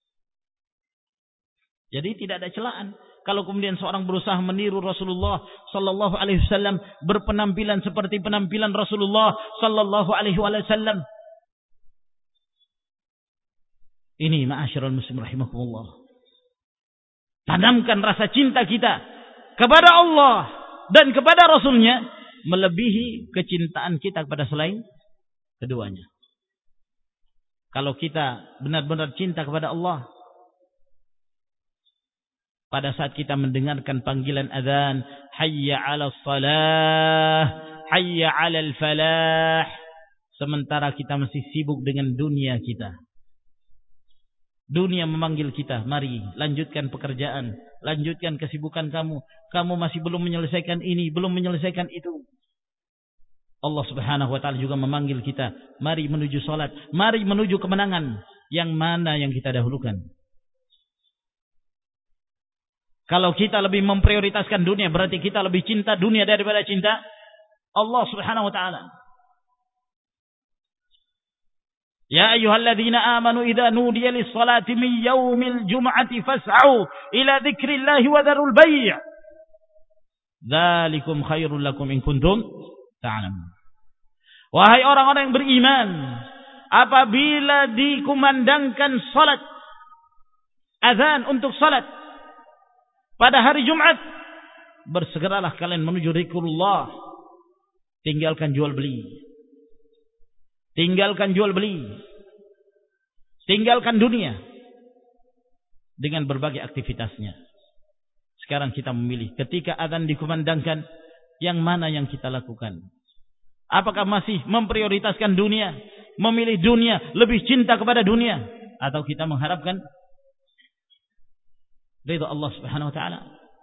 Jadi tidak ada celaan kalau kemudian seorang berusaha meniru Rasulullah sallallahu alaihi wasallam, berpenampilan seperti penampilan Rasulullah sallallahu alaihi wasallam. Ini ma'asyiral muslimin rahimakumullah. Tanamkan rasa cinta kita kepada Allah dan kepada Rasulnya melebihi kecintaan kita kepada selain keduanya. Kalau kita benar-benar cinta kepada Allah, pada saat kita mendengarkan panggilan azan, hayya 'alas shalah, hayya 'alal falah, sementara kita masih sibuk dengan dunia kita. Dunia memanggil kita, mari lanjutkan pekerjaan, lanjutkan kesibukan kamu. Kamu masih belum menyelesaikan ini, belum menyelesaikan itu. Allah Subhanahu wa taala juga memanggil kita, mari menuju salat, mari menuju kemenangan. Yang mana yang kita dahulukan? Kalau kita lebih memprioritaskan dunia, berarti kita lebih cinta dunia daripada cinta Allah Subhanahu wa taala. Ya ayyuhalladzina amanu idza nudiya lis-salati min yaumil jum'ati fas'au ila dzikrillahi wa dzarul bai'. Dzalikum khairul lakum in kuntum ta'lamun. Wahai orang-orang yang beriman, apabila dikumandangkan salat, azan untuk salat pada hari Jumat, bersegeralah kalian menuju zikrullah. Tinggalkan jual beli. Tinggalkan jual beli. Tinggalkan dunia dengan berbagai aktivitasnya. Sekarang kita memilih ketika azan dikumandangkan, yang mana yang kita lakukan? Apakah masih memprioritaskan dunia, memilih dunia, lebih cinta kepada dunia, atau kita mengharapkan ridha Allah Subhanahu wa taala?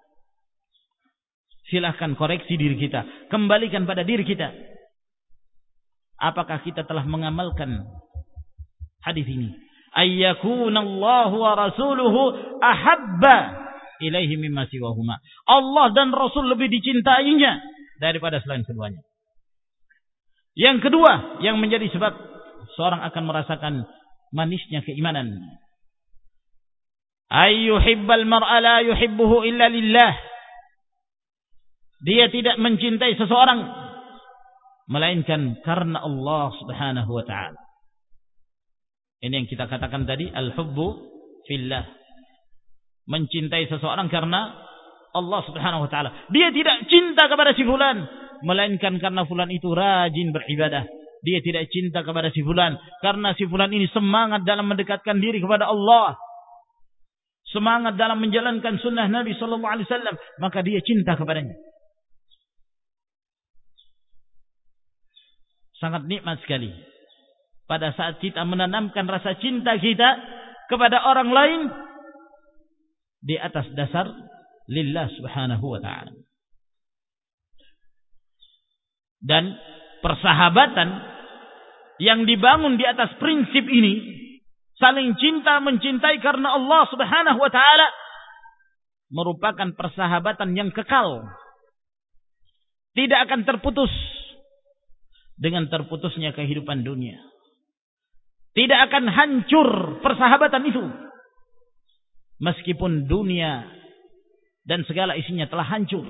Silahkan koreksi diri kita, kembalikan pada diri kita. Apakah kita telah mengamalkan hadis ini? Ayyakunallahu wa rasuluhu ahabba ilaihi mimma siwahuma. Allah dan Rasul lebih dicintainya daripada selain keduanya. Yang kedua yang menjadi sebab seorang akan merasakan manisnya keimanan, ayyuhibbal mar'a la yuhibbuhu illa lillah. Dia tidak mencintai seseorang melainkan karena Allah Subhanahu wa taala. Ini yang kita katakan tadi, al-hubbu fillah. Mencintai seseorang karena Allah Subhanahu wa taala. Dia tidak cinta kepada si fulan melainkan karena fulan itu rajin beribadah. Dia tidak cinta kepada si fulan karena si fulan ini semangat dalam mendekatkan diri kepada Allah, semangat dalam menjalankan sunnah Nabi sallallahu alaihi wasallam, maka dia cinta kepadanya. Sangat nikmat sekali pada saat kita menanamkan rasa cinta kita kepada orang lain di atas dasar lillah Subhanahu wa ta'ala. Dan persahabatan yang dibangun di atas prinsip ini, saling cinta mencintai karena Allah Subhanahu wa ta'ala, merupakan persahabatan yang kekal, tidak akan terputus dengan terputusnya kehidupan dunia. Tidak akan hancur persahabatan itu meskipun dunia dan segala isinya telah hancur.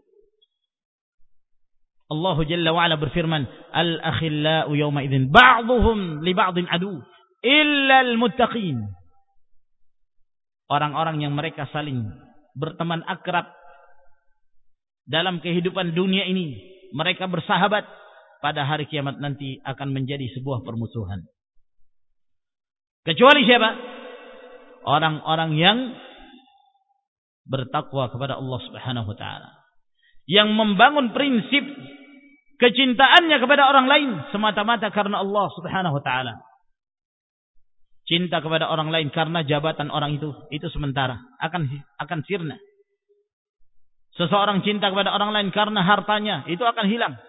Allah Jalla wa Ala berfirman, al-akhillau yawma idzin ba'dhuhum li ba'dhin adu illa al-muttaqin. Orang-orang yang mereka saling berteman akrab dalam kehidupan dunia ini, mereka bersahabat, pada hari kiamat nanti akan menjadi sebuah permusuhan. Kecuali siapa? Orang-orang yang bertakwa kepada Allah Subhanahu wa taala, yang membangun prinsip kecintaannya kepada orang lain semata-mata karena Allah Subhanahu wa taala. Cinta kepada orang lain karena jabatan orang itu, itu sementara, akan akan sirna. Seseorang cinta kepada orang lain karena hartanya, itu akan hilang.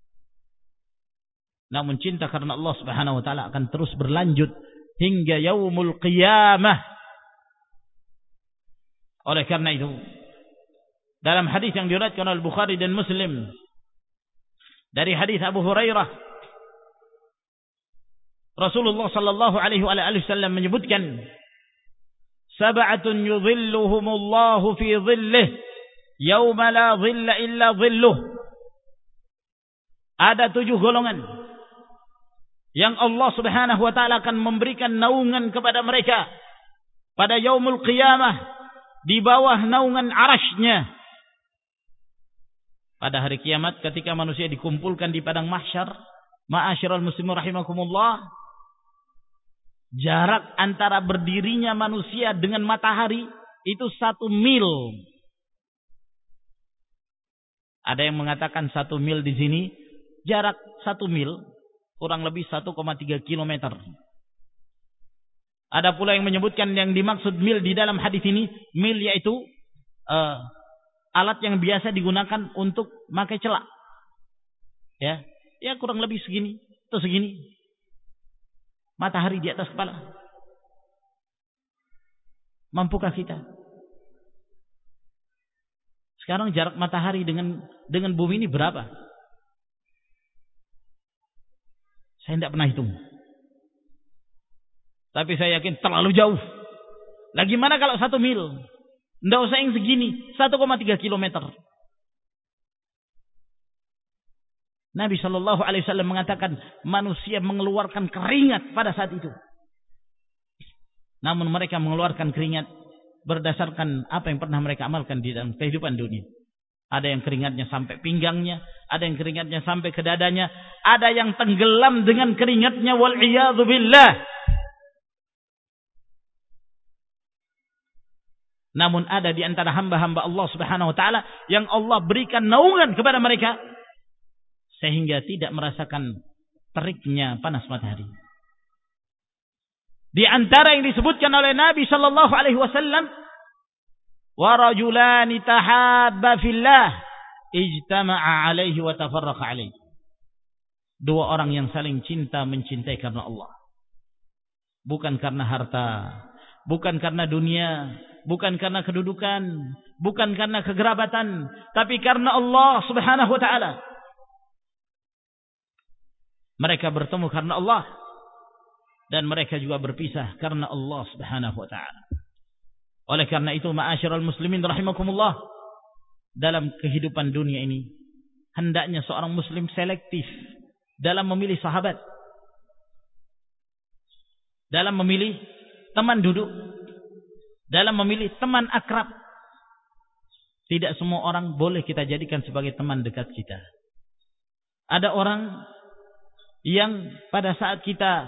Namun cinta karena Allah Subhanahu wa taala akan terus berlanjut hingga yaumul qiyamah. Oleh karena itu, dalam hadis yang diriwayatkan oleh Bukhari dan Muslim dari hadis Abu Hurairah, Rasulullah sallallahu alaihi wasallam menyebutkan, sab'atun yudhilluhumullahu fi dhillihi yauma la dhilla illa dhilluh. Ada tujuh golongan yang Allah Subhanahu wa taala akan memberikan naungan kepada mereka pada yaumul qiyamah, di bawah naungan arasy-Nya. Pada hari kiamat ketika manusia dikumpulkan di padang mahsyar, ma'asyiral muslimin rahimakumullah, jarak antara berdirinya manusia dengan matahari itu satu mil. Ada yang mengatakan satu mil di sini, jarak satu mil kurang lebih satu koma tiga kilometer. Ada pula yang menyebutkan yang dimaksud mil di dalam hadis ini, mil yaitu uh, alat yang biasa digunakan untuk pakai celak. Ya, ya kurang lebih segini atau segini. Matahari di atas kepala. Mampukah kita? Sekarang jarak matahari dengan dengan bumi ini berapa? Saya tidak pernah hitung. Tapi saya yakin terlalu jauh. Lah gimana kalau satu mil? Tidak usah yang segini, satu koma tiga kilometer. Nabi Shallallahu Alaihi Wasallam mengatakan manusia mengeluarkan keringat pada saat itu. Namun mereka mengeluarkan keringat berdasarkan apa yang pernah mereka amalkan di dalam kehidupan dunia. Ada yang keringatnya sampai pinggangnya, ada yang keringatnya sampai ke dadanya, ada yang tenggelam dengan keringatnya, wal iyadzu billah. Namun ada di antara hamba-hamba Allah Subhanahu wa taala yang Allah berikan naungan kepada mereka sehingga tidak merasakan teriknya panas matahari. Di antara yang disebutkan oleh Nabi sallallahu alaihi wasallam, wa rajulani tahabba fillah ijtama'a alaihi wa tafarraqa alaihi. Dua orang yang saling cinta mencintai karena Allah. Bukan karena harta, bukan karena dunia, bukan karena kedudukan, bukan karena kegerabatan, tapi karena Allah Subhanahu wa taala. Mereka bertemu karena Allah dan mereka juga berpisah karena Allah Subhanahu wa taala. Oleh karena itu, ma'asyiral muslimin rahimakumullah, dalam kehidupan dunia ini hendaknya seorang muslim selektif dalam memilih sahabat, dalam memilih teman duduk, dalam memilih teman akrab. Tidak semua orang boleh kita jadikan sebagai teman dekat kita. Ada orang yang pada saat kita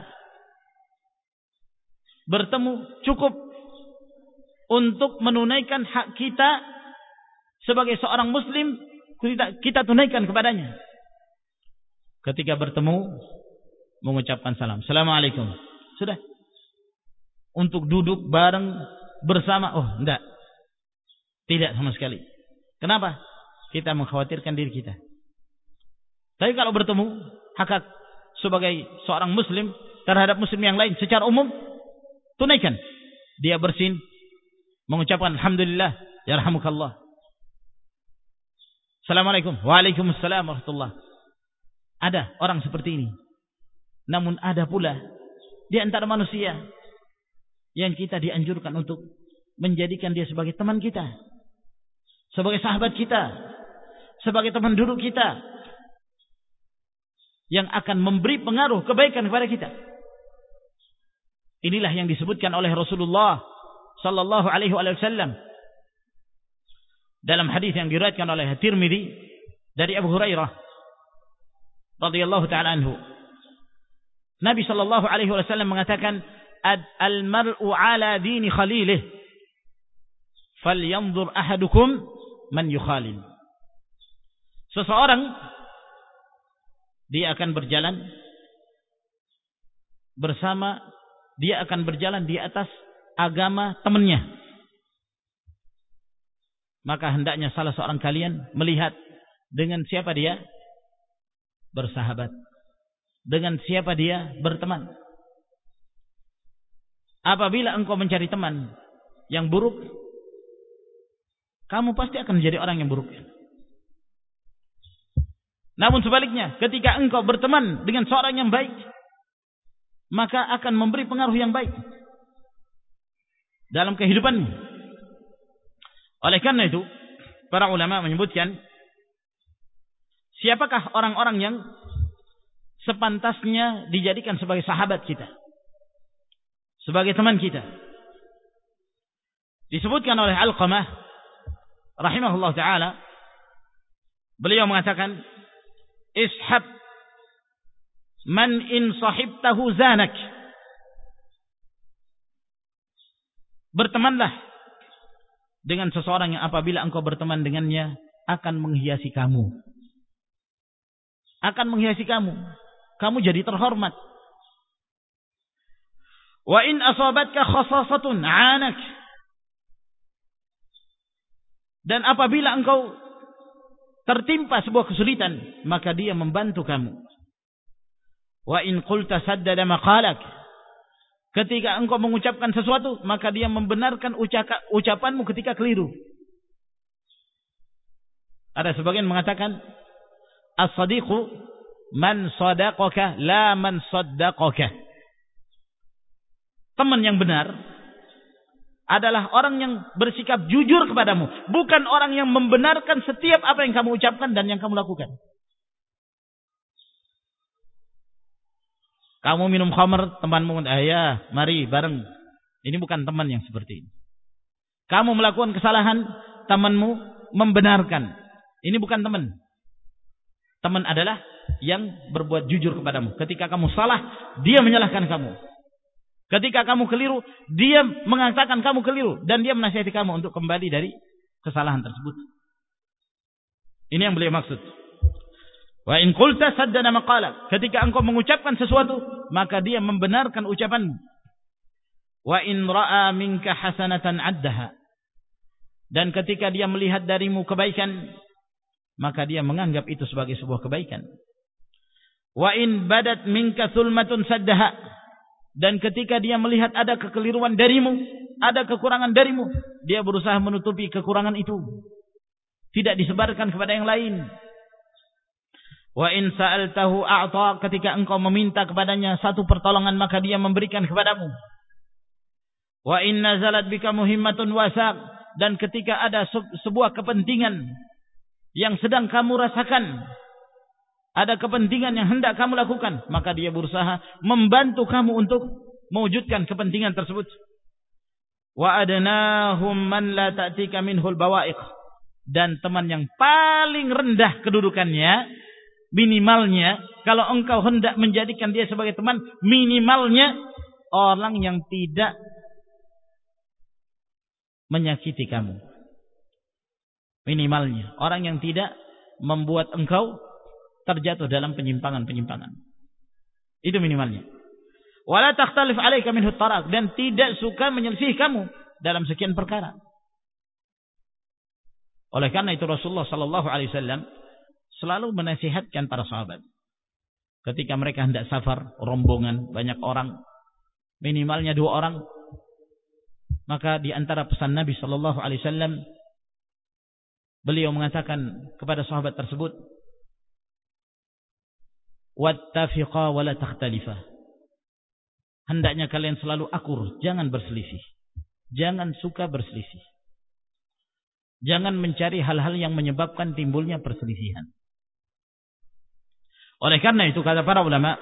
bertemu cukup untuk menunaikan hak kita sebagai seorang muslim, kita, kita tunaikan kepadanya. Ketika bertemu mengucapkan salam, assalamualaikum, sudah. Untuk duduk bareng bersama, oh enggak, tidak sama sekali. Kenapa? Kita mengkhawatirkan diri kita. Tapi kalau bertemu hak sebagai seorang muslim terhadap muslim yang lain secara umum, tunaikan. Dia bersin, mengucapkan alhamdulillah, yarhamukallah, assalamualaikum, waalaikumsalam warahmatullah. Ada orang seperti ini. Namun ada pula di antara manusia yang kita dianjurkan untuk menjadikan dia sebagai teman kita, sebagai sahabat kita, sebagai teman duduk kita, yang akan memberi pengaruh kebaikan kepada kita. Inilah yang disebutkan oleh Rasulullah sallallahu alaihi wasallam dalam hadis yang diriwayatkan oleh Tirmidzi dari Abu Hurairah radhiyallahu taala anhu. Nabi sallallahu alaihi wasallam mengatakan, al-mar'u ala dini khalilih falyanzur ahadukum man yukhalil. Seseorang dia akan berjalan bersama, dia akan berjalan di atas agama temannya. Maka hendaknya salah seorang kalian melihat dengan siapa dia bersahabat, dengan siapa dia berteman. Apabila engkau mencari teman yang buruk, kamu pasti akan menjadi orang yang buruk. Namun sebaliknya, ketika engkau berteman dengan seorang yang baik, maka akan memberi pengaruh yang baik dalam kehidupanmu. Oleh karena itu, para ulama menyebutkan, siapakah orang-orang yang sepantasnya dijadikan sebagai sahabat kita, sebagai teman kita. Disebutkan oleh Alqamah rahimahullah ta'ala, beliau mengatakan, ishab man in sahibtahu zanak. Bertemanlah dengan seseorang yang apabila engkau berteman dengannya akan menghiasi kamu, akan menghiasi kamu, kamu jadi terhormat. Wa in asabatka khasasatun anak. Dan apabila engkau tertimpa sebuah kesulitan, maka dia membantu kamu. Wa in qulta saddada maqalak. Ketika engkau mengucapkan sesuatu, maka dia membenarkan ucapanmu ketika keliru. Ada sebagian mengatakan, as-sadiqu man sadaqaka la man saddaqaka. Teman yang benar adalah orang yang bersikap jujur kepadamu, bukan orang yang membenarkan setiap apa yang kamu ucapkan dan yang kamu lakukan. Kamu minum khamr, temanmu, ah ya, mari bareng. Ini bukan teman yang seperti ini. Kamu melakukan kesalahan, temanmu membenarkan. Ini bukan teman. Teman adalah yang berbuat jujur kepadamu. Ketika kamu salah, dia menyalahkan kamu. Ketika kamu keliru, dia mengatakan kamu keliru. Dan dia menasihati kamu untuk kembali dari kesalahan tersebut. Ini yang beliau maksud. Wa in qulta saddana maqala. Ketika engkau mengucapkan sesuatu, maka dia membenarkan ucapanmu. Wa in ra'a minka hasanatan addaha. Dan ketika dia melihat darimu kebaikan, maka dia menganggap itu sebagai sebuah kebaikan. Wa in badat minka thulmatun saddaha. Dan ketika dia melihat ada kekeliruan darimu, ada kekurangan darimu, dia berusaha menutupi kekurangan itu. Tidak disebarkan kepada yang lain. Wa in sa'altahu a'ta. Ketika engkau meminta kepadanya satu pertolongan, maka dia memberikan kepadamu. Wa in nazalat bika muhimmatun wasaq. Dan ketika ada sebuah kepentingan yang sedang kamu rasakan, ada kepentingan yang hendak kamu lakukan, maka dia berusaha membantu kamu untuk mewujudkan kepentingan tersebut. Wa adnahum man la ta'tika minhul bawa'iq. Dan teman yang paling rendah kedudukannya, minimalnya, kalau engkau hendak menjadikan dia sebagai teman, minimalnya orang yang tidak menyakiti kamu. Minimalnya orang yang tidak membuat engkau terjatuh dalam penyimpangan-penyimpangan. Itu minimalnya. Wala takhtalif alaika minhu taraq. Dan tidak suka menyelisih kamu dalam sekian perkara. Oleh karena itu Rasulullah sallallahu alaihi wasallam selalu menasihatkan para sahabat. Ketika mereka hendak safar, rombongan, banyak orang, minimalnya dua orang, maka di antara pesan Nabi sallallahu alaihi wasallam, beliau mengatakan kepada sahabat tersebut, wattafiqa wa la takhtalifa. Hendaknya kalian selalu akur, jangan berselisih. Jangan suka berselisih. Jangan mencari hal-hal yang menyebabkan timbulnya perselisihan. Oleh karena itu kata para ulama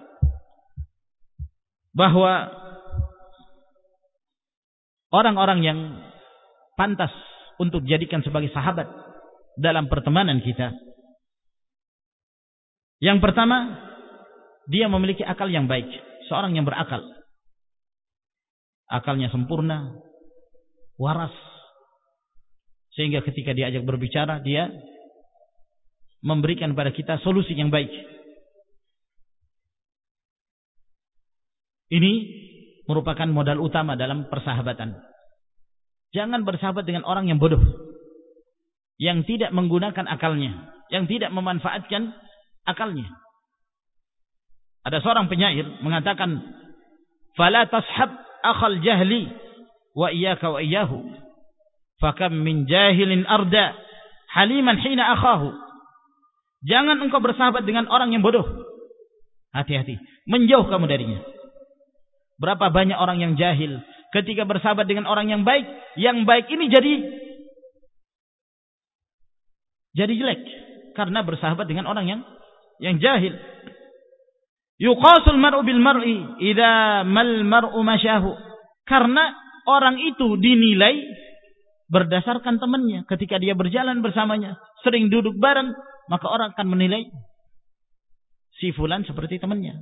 bahwa orang-orang yang pantas untuk dijadikan sebagai sahabat dalam pertemanan kita, yang pertama, dia memiliki akal yang baik, seorang yang berakal, akalnya sempurna, waras, sehingga ketika diajak berbicara dia memberikan pada kita solusi yang baik. Ini merupakan modal utama dalam persahabatan. Jangan bersahabat dengan orang yang bodoh, yang tidak menggunakan akalnya, yang tidak memanfaatkan akalnya. Ada seorang penyair mengatakan, "Fala tashab akhal jahli wa iyyaka wa iyyahu. Fakam min jahilin arda haliman hina akhahu." Jangan engkau bersahabat dengan orang yang bodoh. Hati-hati, menjauh kamu darinya. Berapa banyak orang yang jahil ketika bersahabat dengan orang yang baik, yang baik ini jadi jadi jelek karena bersahabat dengan orang yang yang jahil. Yuqasul mar'u bil mar'i idza mal mar'u masyahu. Karena orang itu dinilai berdasarkan temannya. Ketika dia berjalan bersamanya, sering duduk bareng, maka orang akan menilai si fulan seperti temannya.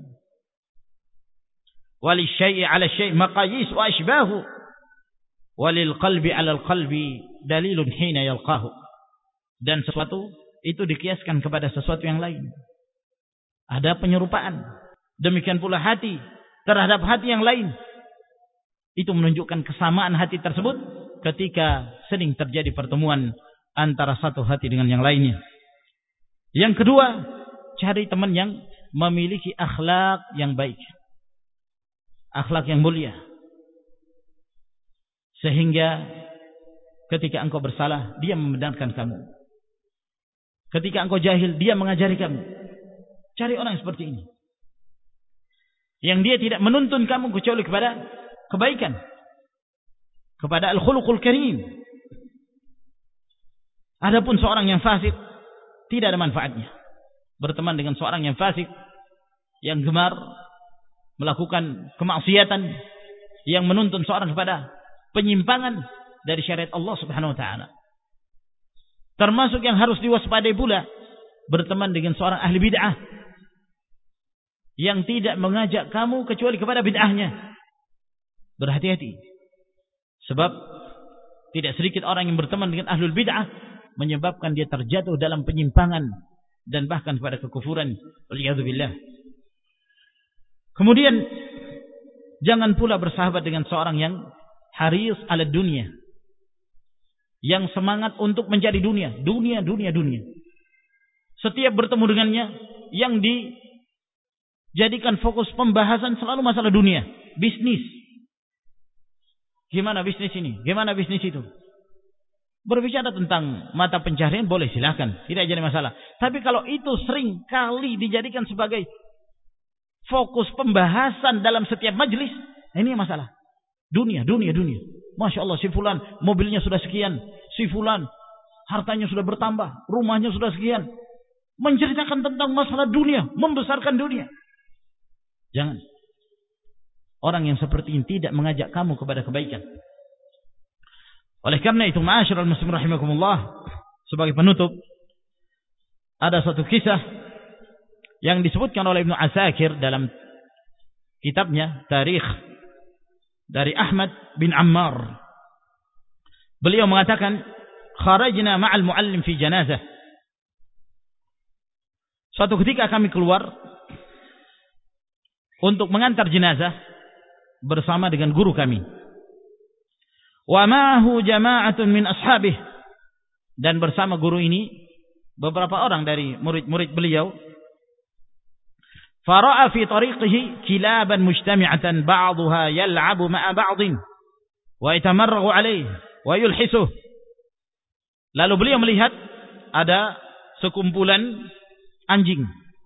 Walil syai'i 'ala syai' maqayis wa ashbahu. Walil qalbi 'ala al-qalbi dalilun hina yalqahu. Dan sesuatu itu dikiaskan kepada sesuatu yang lain. Ada penyerupaan. Demikian pula hati terhadap hati yang lain. Itu menunjukkan kesamaan hati tersebut ketika sering terjadi pertemuan antara satu hati dengan yang lainnya. Yang kedua, cari teman yang memiliki akhlak yang baik, akhlak yang mulia, sehingga ketika engkau bersalah dia membenarkan kamu, ketika engkau jahil dia mengajari kamu. Cari orang seperti ini, yang dia tidak menuntun kamu kecuali kepada kebaikan, kepada al-khuluqul karim. Adapun seorang yang fasik, tidak ada manfaatnya berteman dengan seorang yang fasik, yang gemar melakukan kemaksiatan yang menuntun seorang kepada penyimpangan dari syariat Allah Subhanahu wa taala. Termasuk yang harus diwaspadai pula berteman dengan seorang ahli bid'ah yang tidak mengajak kamu kecuali kepada bid'ahnya. Berhati-hati. Sebab tidak sedikit orang yang berteman dengan ahlul bid'ah menyebabkan dia terjatuh dalam penyimpangan dan bahkan kepada kekufuran. Waliyadzubillah. Kemudian jangan pula bersahabat dengan seorang yang haris ala dunia, yang semangat untuk mencari dunia, dunia, dunia, dunia. Setiap bertemu dengannya yang dijadikan fokus pembahasan selalu masalah dunia, bisnis. Gimana bisnis ini? Gimana bisnis itu? Berbicara tentang mata pencaharian boleh, silakan, tidak jadi masalah. Tapi kalau itu sering kali dijadikan sebagai fokus pembahasan dalam setiap majelis, ini masalah. Dunia, dunia, dunia. Masya Allah, si fulan mobilnya sudah sekian, si fulan hartanya sudah bertambah, rumahnya sudah sekian. Menceritakan tentang masalah dunia, membesarkan dunia. Jangan. Orang yang seperti ini tidak mengajak kamu kepada kebaikan. Oleh karena itu, ma'asyiral muslimin rahimakumullah, sebagai penutup, ada satu kisah yang disebutkan oleh Ibnu Asakir dalam kitabnya Tarikh dari Ahmad bin Ammar. Beliau mengatakan, kharajna ma'al muallim fi janazah. Suatu ketika kami keluar untuk mengantar jenazah bersama dengan guru kami. Wa ma'ahu jama'atun min ashabih, dan bersama guru ini beberapa orang dari murid-murid beliau. Fara'a fi tariqihi kilaban mujtami'atan ba'daha yal'abu ma'a ba'din wa yatamarraghu 'alayhi wa yulhisuh. Lalu beliau melihat ada sekumpulan anjing.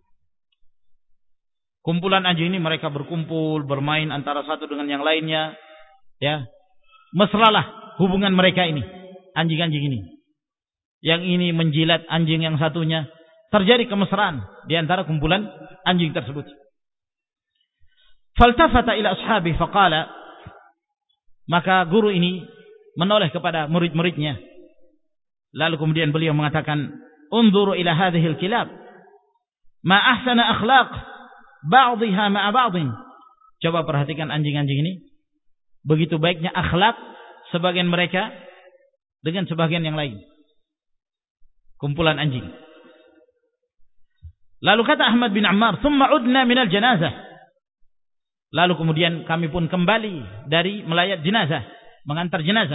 Kumpulan anjing ini mereka berkumpul, bermain antara satu dengan yang lainnya, ya. Mesralah hubungan mereka ini, anjing-anjing ini. Yang ini menjilat anjing yang satunya. Terjadi kemesraan di antara kumpulan anjing tersebut. Faltafata ila ashabi faqala, maka guru ini menoleh kepada murid-muridnya. Lalu kemudian beliau mengatakan, unzuru ila hadhil kilab ma ahsana akhlaq ba'dihha ma'a ba'din. Coba perhatikan anjing-anjing ini. Begitu baiknya akhlak sebagian mereka dengan sebagian yang lain. Kumpulan anjing. Lalu kata Ahmad bin Ammar, "Tsumma udna minal janazah." Lalu kemudian kami pun kembali dari melayat jenazah, mengantar jenazah.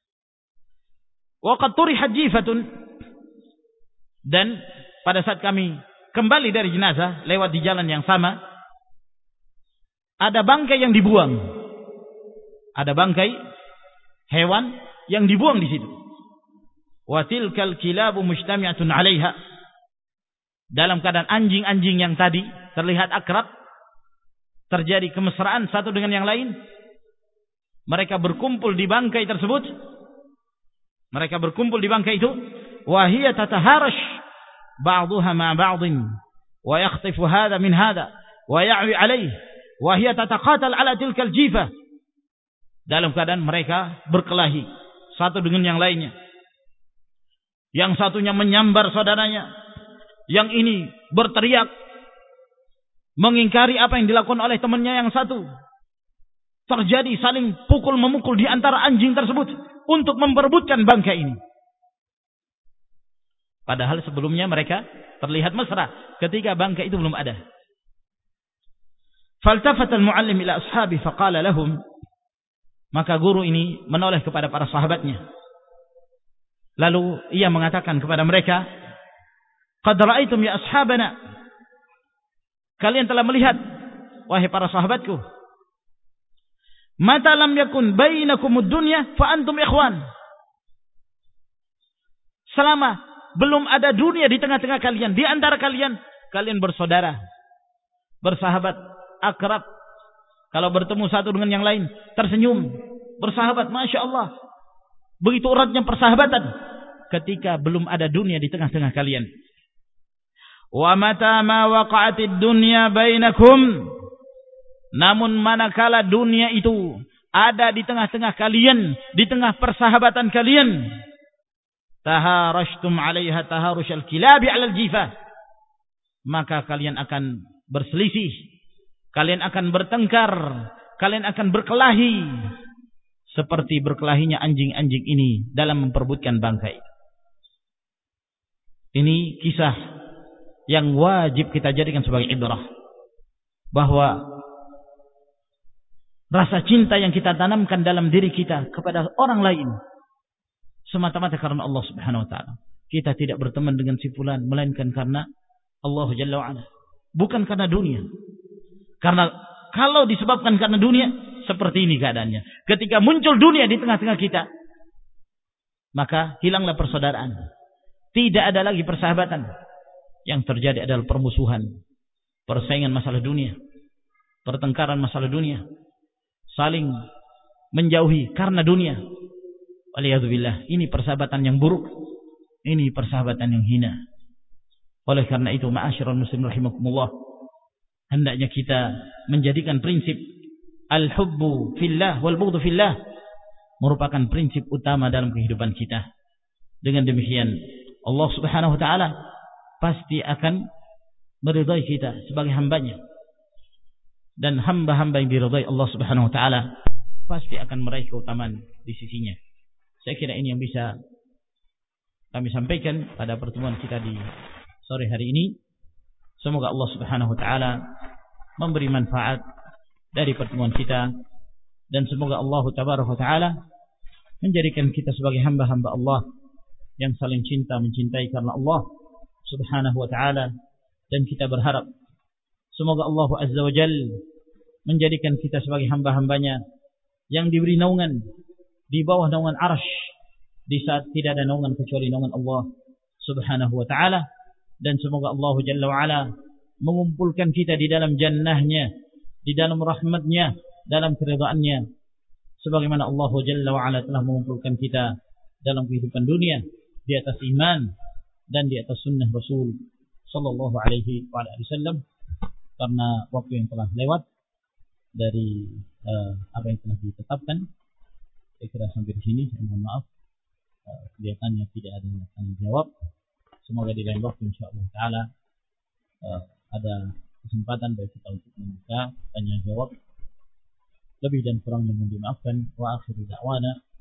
Wa qad turihat jifatun, dan pada saat kami kembali dari jenazah lewat di jalan yang sama, ada bangkai yang dibuang. Ada bangkai hewan yang dibuang di situ. Wa tilkal kilabu mujtami'atun 'alaiha. Dalam keadaan anjing-anjing yang tadi terlihat akrab, terjadi kemesraan satu dengan yang lain. Mereka berkumpul di bangkai tersebut. Mereka berkumpul di bangkai itu. Wa hiya tataharash ba'dhuha ma'a ba'dhin wa yakhtifu hadha min hadha wa ya'wi 'alayhi wa hiya tataqatal 'ala tilkal jifa. Dalam keadaan mereka berkelahi satu dengan yang lainnya. Yang satunya menyambar saudaranya, yang ini berteriak mengingkari apa yang dilakukan oleh temannya yang satu. Terjadi saling pukul memukul di antara anjing tersebut untuk memperebutkan bangkai ini. Padahal sebelumnya mereka terlihat mesra ketika bangkai itu belum ada. Faltafata al-muallim ila ashabi faqala lahum, maka guru ini menoleh kepada para sahabatnya. Lalu ia mengatakan kepada mereka, "Qad ra'aitum ya ashabana." Kalian telah melihat, wahai para sahabatku. "Mata lam yakun bainakumud dunya fa antum ikhwan." Selama belum ada dunia di tengah-tengah kalian, di antara kalian, kalian bersaudara, bersahabat, akrab. Kalau bertemu satu dengan yang lain, tersenyum, bersahabat, Masya Allah. Begitu eratnya persahabatan ketika belum ada dunia di tengah-tengah kalian. Wa mata ma waqa'atid dunya bainakum, Namun manakala dunia itu ada di tengah-tengah kalian, di tengah persahabatan kalian, taharashtum 'alaiha taharushal kilabi 'alal jifah, maka kalian akan berselisih, kalian akan bertengkar, kalian akan berkelahi seperti berkelahinya anjing-anjing ini dalam memperebutkan bangkai. Ini kisah yang wajib kita jadikan sebagai ibrah, bahwa rasa cinta yang kita tanamkan dalam diri kita kepada orang lain semata-mata karena Allah Subhanahu wa taala. Kita tidak berteman dengan si fulan melainkan karena Allah Jalla wa Ala, bukan karena dunia. Karena kalau disebabkan karena dunia, seperti ini keadaannya. Ketika muncul dunia di tengah-tengah kita, maka hilanglah persaudaraan. Tidak ada lagi persahabatan. Yang terjadi adalah permusuhan, persaingan masalah dunia, pertengkaran masalah dunia, saling menjauhi karena dunia. Waliyadzubillah, ini persahabatan yang buruk, ini persahabatan yang hina. Oleh karena itu, ma'asyiral muslimin rahimakumullah, hendaknya kita menjadikan prinsip al-hubbu fillah wal bughdhu fillah merupakan prinsip utama dalam kehidupan kita. Dengan demikian, Allah Subhanahu wa taala pasti akan meridai kita sebagai hambanya, dan hamba-hamba yang diridai Allah Subhanahu wa taala pasti akan meraih keutamaan di sisinya. Saya kira ini yang bisa kami sampaikan pada pertemuan kita di sore hari ini. Semoga Allah Subhanahu wa taala memberi manfaat dari pertemuan kita, dan semoga Allah Tabaraka wa taala menjadikan kita sebagai hamba-hamba Allah yang saling cinta mencintai karena Allah Subhanahu wa taala. Dan kita berharap semoga Allah Azza wa Jalla menjadikan kita sebagai hamba-hambanya yang diberi naungan di bawah naungan arsy di saat tidak ada naungan kecuali naungan Allah Subhanahu wa taala. Dan semoga Allah Jalla wa Ala mengumpulkan kita di dalam jannahnya, di dalam rahmatnya, dalam keridhaannya, sebagaimana Allah Jalla wa Ala telah mengumpulkan kita dalam kehidupan dunia di atas iman dan di atas sunnah Rasul sallallahu alaihi wasallam. Karena waktu yang telah lewat dari uh, apa yang telah ditetapkan, saya kira sampai di sini. Saya mohon maaf, uh, kelihatannya tidak ada tanya jawab. Semoga di lain waktu insyaallah taala uh, ada kesempatan bagi kita untuk membuka tanya jawab. Lebih dan kurangnya mohon dimaafkan. Wa akhiru da'wana